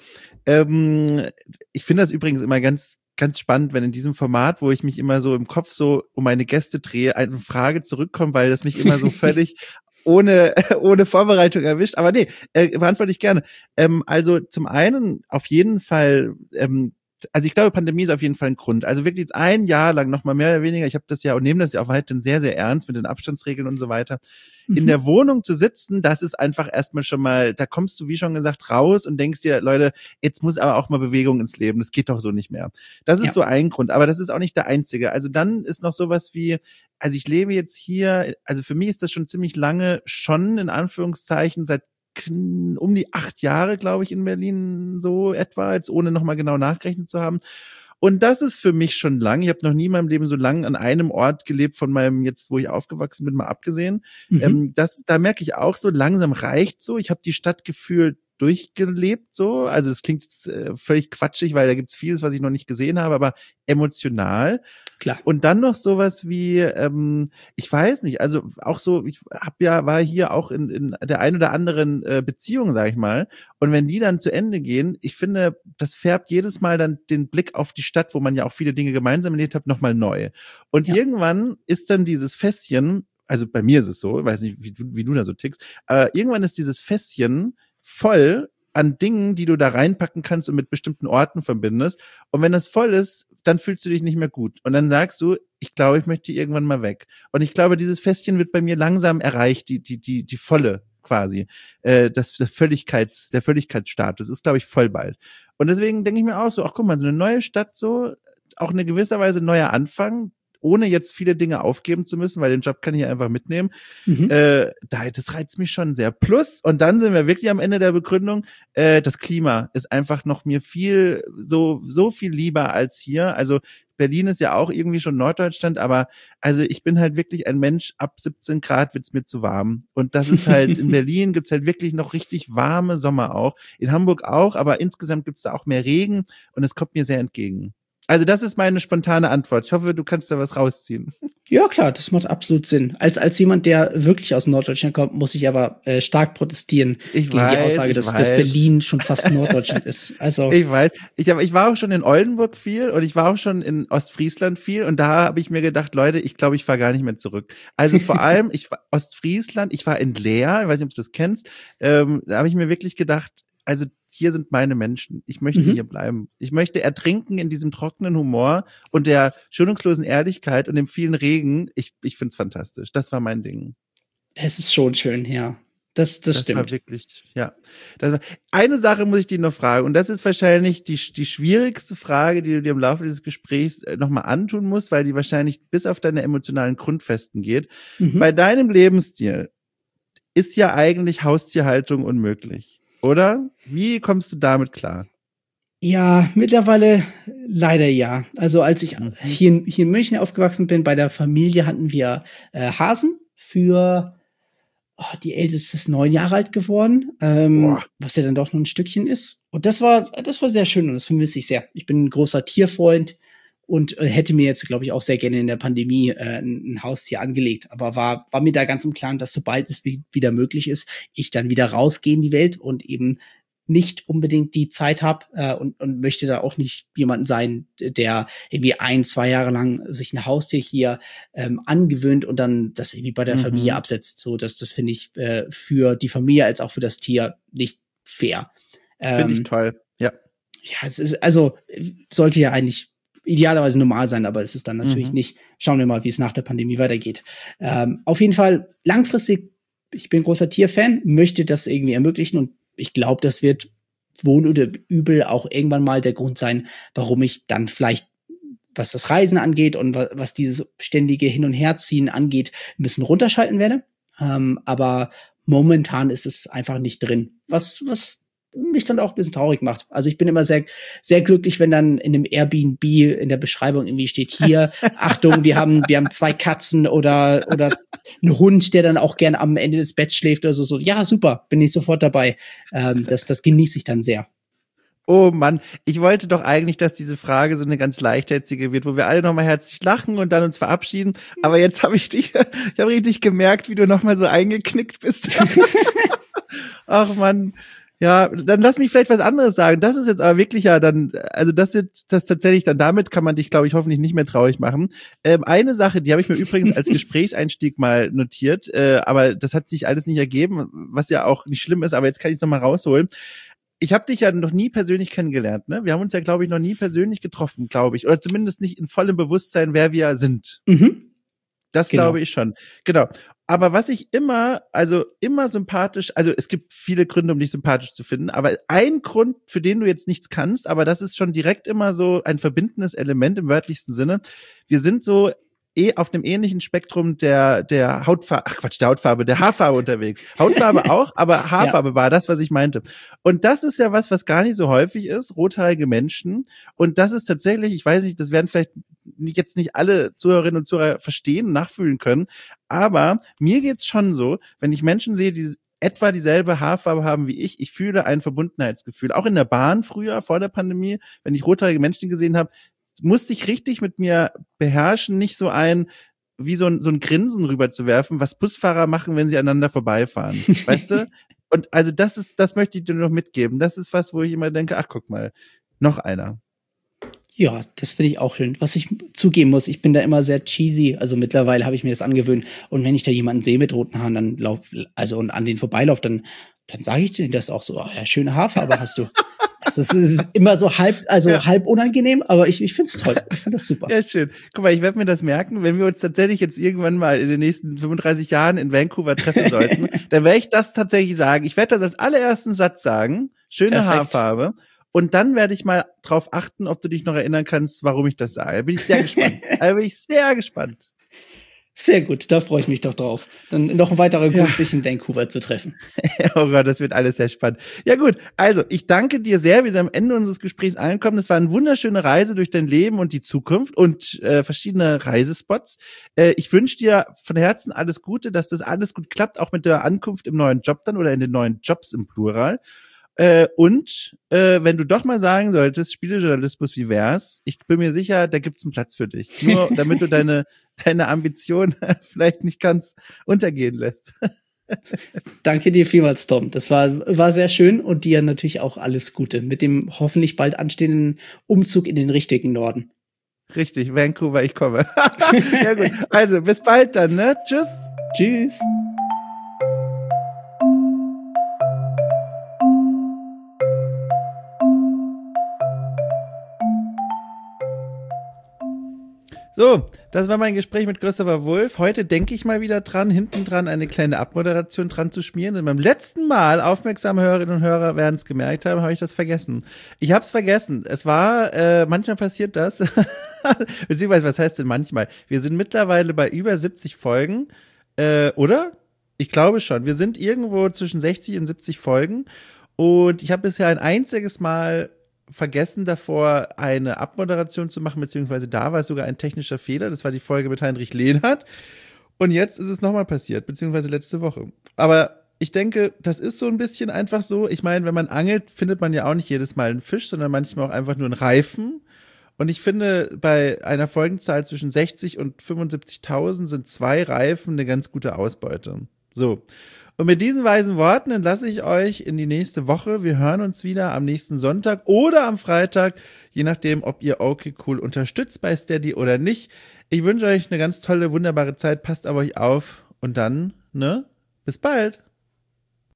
ähm, ich finde das übrigens immer ganz, ganz spannend, wenn in diesem Format, wo ich mich immer so im Kopf so um meine Gäste drehe, eine Frage zurückkommt, weil das mich immer so völlig ohne, ohne Vorbereitung erwischt. Aber nee, äh, beantworte ich gerne. Ähm, also zum einen auf jeden Fall, ähm, also ich glaube, Pandemie ist auf jeden Fall ein Grund. Also wirklich jetzt ein Jahr lang noch mal mehr oder weniger, ich habe das ja und nehme das ja auch weiterhin sehr, sehr ernst mit den Abstandsregeln und so weiter. In Mhm. der Wohnung zu sitzen, das ist einfach erstmal schon mal, da kommst du, wie schon gesagt, raus und denkst dir, Leute, jetzt muss aber auch mal Bewegung ins Leben, das geht doch so nicht mehr. Das ist Ja. so ein Grund, aber das ist auch nicht der einzige. Also dann ist noch sowas wie, also ich lebe jetzt hier, also für mich ist das schon ziemlich lange, schon in Anführungszeichen, seit kn- um die acht Jahre, glaube ich, in Berlin so etwa, jetzt ohne nochmal genau nachgerechnet zu haben. Und das ist für mich schon lang. Ich habe noch nie in meinem Leben so lang an einem Ort gelebt, von meinem jetzt, wo ich aufgewachsen bin, mal abgesehen. Mhm. Ähm, das, da merke ich auch so, langsam reicht so. Ich habe die Stadt gefühlt durchgelebt so. Also es klingt jetzt, äh, völlig quatschig, weil da gibt's vieles, was ich noch nicht gesehen habe, aber emotional. Klar. Und dann noch sowas wie, ähm, ich weiß nicht, also auch so, ich hab ja, war hier auch in, in der ein oder anderen äh, Beziehung, sag ich mal. Und wenn die dann zu Ende gehen, ich finde, das färbt jedes Mal dann den Blick auf die Stadt, wo man ja auch viele Dinge gemeinsam erlebt hat, nochmal neu. Und Ja. irgendwann ist dann dieses Fässchen, also bei mir ist es so, weiß nicht, wie du, wie du da so tickst, aber irgendwann ist dieses Fässchen voll an Dingen, die du da reinpacken kannst und mit bestimmten Orten verbindest. Und wenn das voll ist, dann fühlst du dich nicht mehr gut. Und dann sagst du, ich glaube, ich möchte irgendwann mal weg. Und ich glaube, dieses Fässchen wird bei mir langsam erreicht, die, die, die, die volle quasi. Äh, das, der Völligkeits, der Völligkeitsstatus ist, glaube ich, voll bald. Und deswegen denke ich mir auch so, ach guck mal, so eine neue Stadt so, auch eine gewisser Weise neuer Anfang, ohne jetzt viele Dinge aufgeben zu müssen, weil den Job kann ich einfach mitnehmen. Mhm. Äh, da, das reizt mich schon sehr. Plus, und dann sind wir wirklich am Ende der Begründung, äh, das Klima ist einfach noch mir viel, so, so viel lieber als hier. Also Berlin ist ja auch irgendwie schon Norddeutschland, aber also ich bin halt wirklich ein Mensch, ab siebzehn Grad wird's mir zu warm. Und das ist halt, in Berlin gibt's halt wirklich noch richtig warme Sommer auch. In Hamburg auch, aber insgesamt gibt's da auch mehr Regen und es kommt mir sehr entgegen. Also das ist meine spontane Antwort. Ich hoffe, du kannst da was rausziehen. Ja, klar, das macht absolut Sinn. Als, als jemand, der wirklich aus Norddeutschland kommt, muss ich aber äh, stark protestieren Ich gegen weiß, die Aussage, ich dass, dass weiß. Berlin schon fast Norddeutschland ist. Also, Ich weiß. Ich, hab, ich war auch schon in Oldenburg viel und ich war auch schon in Ostfriesland viel und da habe ich mir gedacht, Leute, ich glaube, ich fahre gar nicht mehr zurück. Also vor allem, ich war Ostfriesland, ich war in Leer, ich weiß nicht, ob du das kennst, ähm, da habe ich mir wirklich gedacht, also hier sind meine Menschen. Ich möchte Mhm. hier bleiben. Ich möchte ertrinken in diesem trockenen Humor und der schonungslosen Ehrlichkeit und dem vielen Regen. Ich, ich find's fantastisch. Das war mein Ding. es ist schon schön, ja. Das, das, Das stimmt. war wirklich, ja. Das war, eine Sache muss ich dir noch fragen und das ist wahrscheinlich die, die schwierigste Frage, die du dir im Laufe dieses Gesprächs nochmal antun musst, weil die wahrscheinlich bis auf deine emotionalen Grundfesten geht. Mhm. Bei deinem Lebensstil ist ja eigentlich Haustierhaltung unmöglich, oder? Wie kommst du damit klar? Ja, mittlerweile leider ja. Also als ich Mhm. hier, in- hier in München aufgewachsen bin, bei der Familie hatten wir äh, Hasen für, oh, die älteste ist neun Jahre alt geworden, ähm, was ja dann doch noch ein Stückchen ist. Und das war, das war sehr schön und das vermisse ich sehr. Ich bin ein großer Tierfreund und äh, hätte mir jetzt, glaube ich, auch sehr gerne in der Pandemie äh, ein, ein Haustier angelegt. Aber war, war mir da ganz im Klaren, dass sobald es wie, wieder möglich ist, ich dann wieder rausgehe in die Welt und eben nicht unbedingt die Zeit habe äh, und, und möchte da auch nicht jemanden sein, der irgendwie ein, zwei Jahre lang sich ein Haustier hier ähm, angewöhnt und dann das irgendwie bei der mhm. Familie absetzt. So, dass das finde ich äh, für die Familie als auch für das Tier nicht fair. Finde ähm, ich toll, ja. Ja, es ist, also sollte ja eigentlich idealerweise normal sein, aber es ist dann natürlich mhm. nicht. Schauen wir mal, wie es nach der Pandemie weitergeht. Ähm, auf jeden Fall langfristig, ich bin großer Tierfan, möchte das irgendwie ermöglichen und ich glaube, das wird wohl oder übel auch irgendwann mal der Grund sein, warum ich dann vielleicht, was das Reisen angeht und was dieses ständige Hin- und Herziehen angeht, ein bisschen runterschalten werde. Ähm, aber momentan ist es einfach nicht drin. Was, was mich dann auch ein bisschen traurig macht. Also ich bin immer sehr, sehr glücklich, wenn dann in einem Airbnb in der Beschreibung irgendwie steht, hier, Achtung, wir haben, wir haben zwei Katzen oder, oder einen Hund, der dann auch gern am Ende des Betts schläft oder so, so, ja, super, bin ich sofort dabei. Ähm, das, das genieße ich dann sehr. Oh Mann, ich wollte doch eigentlich, dass diese Frage so eine ganz leichtherzige wird, wo wir alle nochmal herzlich lachen und dann uns verabschieden. Aber jetzt habe ich dich, ich habe richtig gemerkt, wie du nochmal so eingeknickt bist. Ach Mann. Ja, dann lass mich vielleicht was anderes sagen. Das ist jetzt aber wirklich ja dann, also das ist das tatsächlich dann, damit kann man dich, glaube ich, hoffentlich nicht mehr traurig machen. Ähm, eine Sache, die habe ich mir übrigens als Gesprächseinstieg mal notiert, äh, aber das hat sich alles nicht ergeben, was ja auch nicht schlimm ist, aber jetzt kann ich es nochmal rausholen. Ich habe dich ja noch nie persönlich kennengelernt, ne? Wir haben uns ja, glaube ich, noch nie persönlich getroffen, glaube ich. Oder zumindest nicht in vollem Bewusstsein, wer wir sind. Mhm. Das Genau. glaube ich schon. Genau. Aber was ich immer, also immer sympathisch, also es gibt viele Gründe, um dich sympathisch zu finden, aber ein Grund, für den du jetzt nichts kannst, aber das ist schon direkt immer so ein verbindendes Element im wörtlichsten Sinne. Wir sind so eh auf dem ähnlichen Spektrum der der Hautfarbe, ach Quatsch, der Hautfarbe, der Haarfarbe unterwegs. Hautfarbe auch, aber Haarfarbe ja. war das, was ich meinte. Und das ist ja was, was gar nicht so häufig ist, rothaarige Menschen. Und das ist tatsächlich, ich weiß nicht, das werden vielleicht jetzt nicht alle Zuhörerinnen und Zuhörer verstehen, nachfühlen können, aber mir geht's schon so, wenn ich Menschen sehe, die etwa dieselbe Haarfarbe haben wie ich, ich fühle ein Verbundenheitsgefühl. Auch in der Bahn früher, vor der Pandemie, wenn ich rothaarige Menschen gesehen habe, musste ich richtig mit mir beherrschen, nicht so ein, wie so ein, so ein Grinsen rüberzuwerfen, was Busfahrer machen, wenn sie aneinander vorbeifahren. Weißt du? Und also das ist, das möchte ich dir noch mitgeben. Das ist was, wo ich immer denke, ach, guck mal, noch einer. Ja, das finde ich auch schön. Was ich zugeben muss, ich bin da immer sehr cheesy. Also mittlerweile habe ich mir das angewöhnt. Und wenn ich da jemanden sehe mit roten Haaren, dann lauf, also und an den vorbeilaufe, dann, dann sage ich denen das auch so. Oh, ja, schöne Haarfarbe hast du. Also es ist immer so halb, also ja. halb unangenehm, aber ich, ich finde es toll. Ich finde das super. Ja, schön. Guck mal, ich werde mir das merken, wenn wir uns tatsächlich jetzt irgendwann mal in den nächsten fünfunddreißig Jahren in Vancouver treffen sollten, dann werde ich das tatsächlich sagen. Ich werde das als allerersten Satz sagen. Schöne Perfekt. Haarfarbe. Und dann werde ich mal drauf achten, ob du dich noch erinnern kannst, warum ich das sage. Da bin ich sehr gespannt. Da bin ich sehr gespannt. Sehr gut, da freue ich mich doch drauf. Dann noch ein weiterer Grund, ja. sich in Vancouver zu treffen. Oh Gott, das wird alles sehr spannend. Ja gut, also ich danke dir sehr. Wir sind am Ende unseres Gesprächs angekommen. Das war eine wunderschöne Reise durch dein Leben und die Zukunft und äh, verschiedene Reisespots. Äh, ich wünsche dir von Herzen alles Gute, dass das alles gut klappt, auch mit der Ankunft im neuen Job dann oder in den neuen Jobs im Plural. Äh, und äh, wenn du doch mal sagen solltest, Spielejournalismus, wie wär's? Ich bin mir sicher, da gibt's einen Platz für dich. Nur damit du deine deine Ambition vielleicht nicht ganz untergehen lässt. Danke dir vielmals, Tom. Das war war sehr schön und dir natürlich auch alles Gute mit dem hoffentlich bald anstehenden Umzug in den richtigen Norden. Richtig, Vancouver, ich komme. Ja gut, also bis bald dann, ne? Tschüss. Tschüss. So, das war mein Gespräch mit Christopher Wulff. Heute denke ich mal wieder dran, hinten dran eine kleine Abmoderation dran zu schmieren. Denn beim letzten Mal, aufmerksame Hörerinnen und Hörer werden es gemerkt haben, habe ich das vergessen. Ich habe es vergessen. Es war, äh, manchmal passiert das. Beziehungsweise, was heißt denn manchmal? Wir sind mittlerweile bei über siebzig Folgen, äh, oder? Ich glaube schon. Wir sind irgendwo zwischen sechzig und siebzig Folgen. Und ich habe bisher ein einziges Mal vergessen davor, eine Abmoderation zu machen, beziehungsweise da war es sogar ein technischer Fehler. Das war die Folge mit Heinrich Lehnhardt. Und jetzt ist es nochmal passiert, beziehungsweise letzte Woche. Aber ich denke, das ist so ein bisschen einfach so. Ich meine, wenn man angelt, findet man ja auch nicht jedes Mal einen Fisch, sondern manchmal auch einfach nur einen Reifen. Und ich finde, bei einer Folgenzahl zwischen sechzig und fünfundsiebzigtausend sind zwei Reifen eine ganz gute Ausbeute. So. Und mit diesen weisen Worten entlasse ich euch in die nächste Woche. Wir hören uns wieder am nächsten Sonntag oder am Freitag, je nachdem, ob ihr okay cool unterstützt bei Steady oder nicht. Ich wünsche euch eine ganz tolle, wunderbare Zeit. Passt auf euch auf und dann, ne? Bis bald.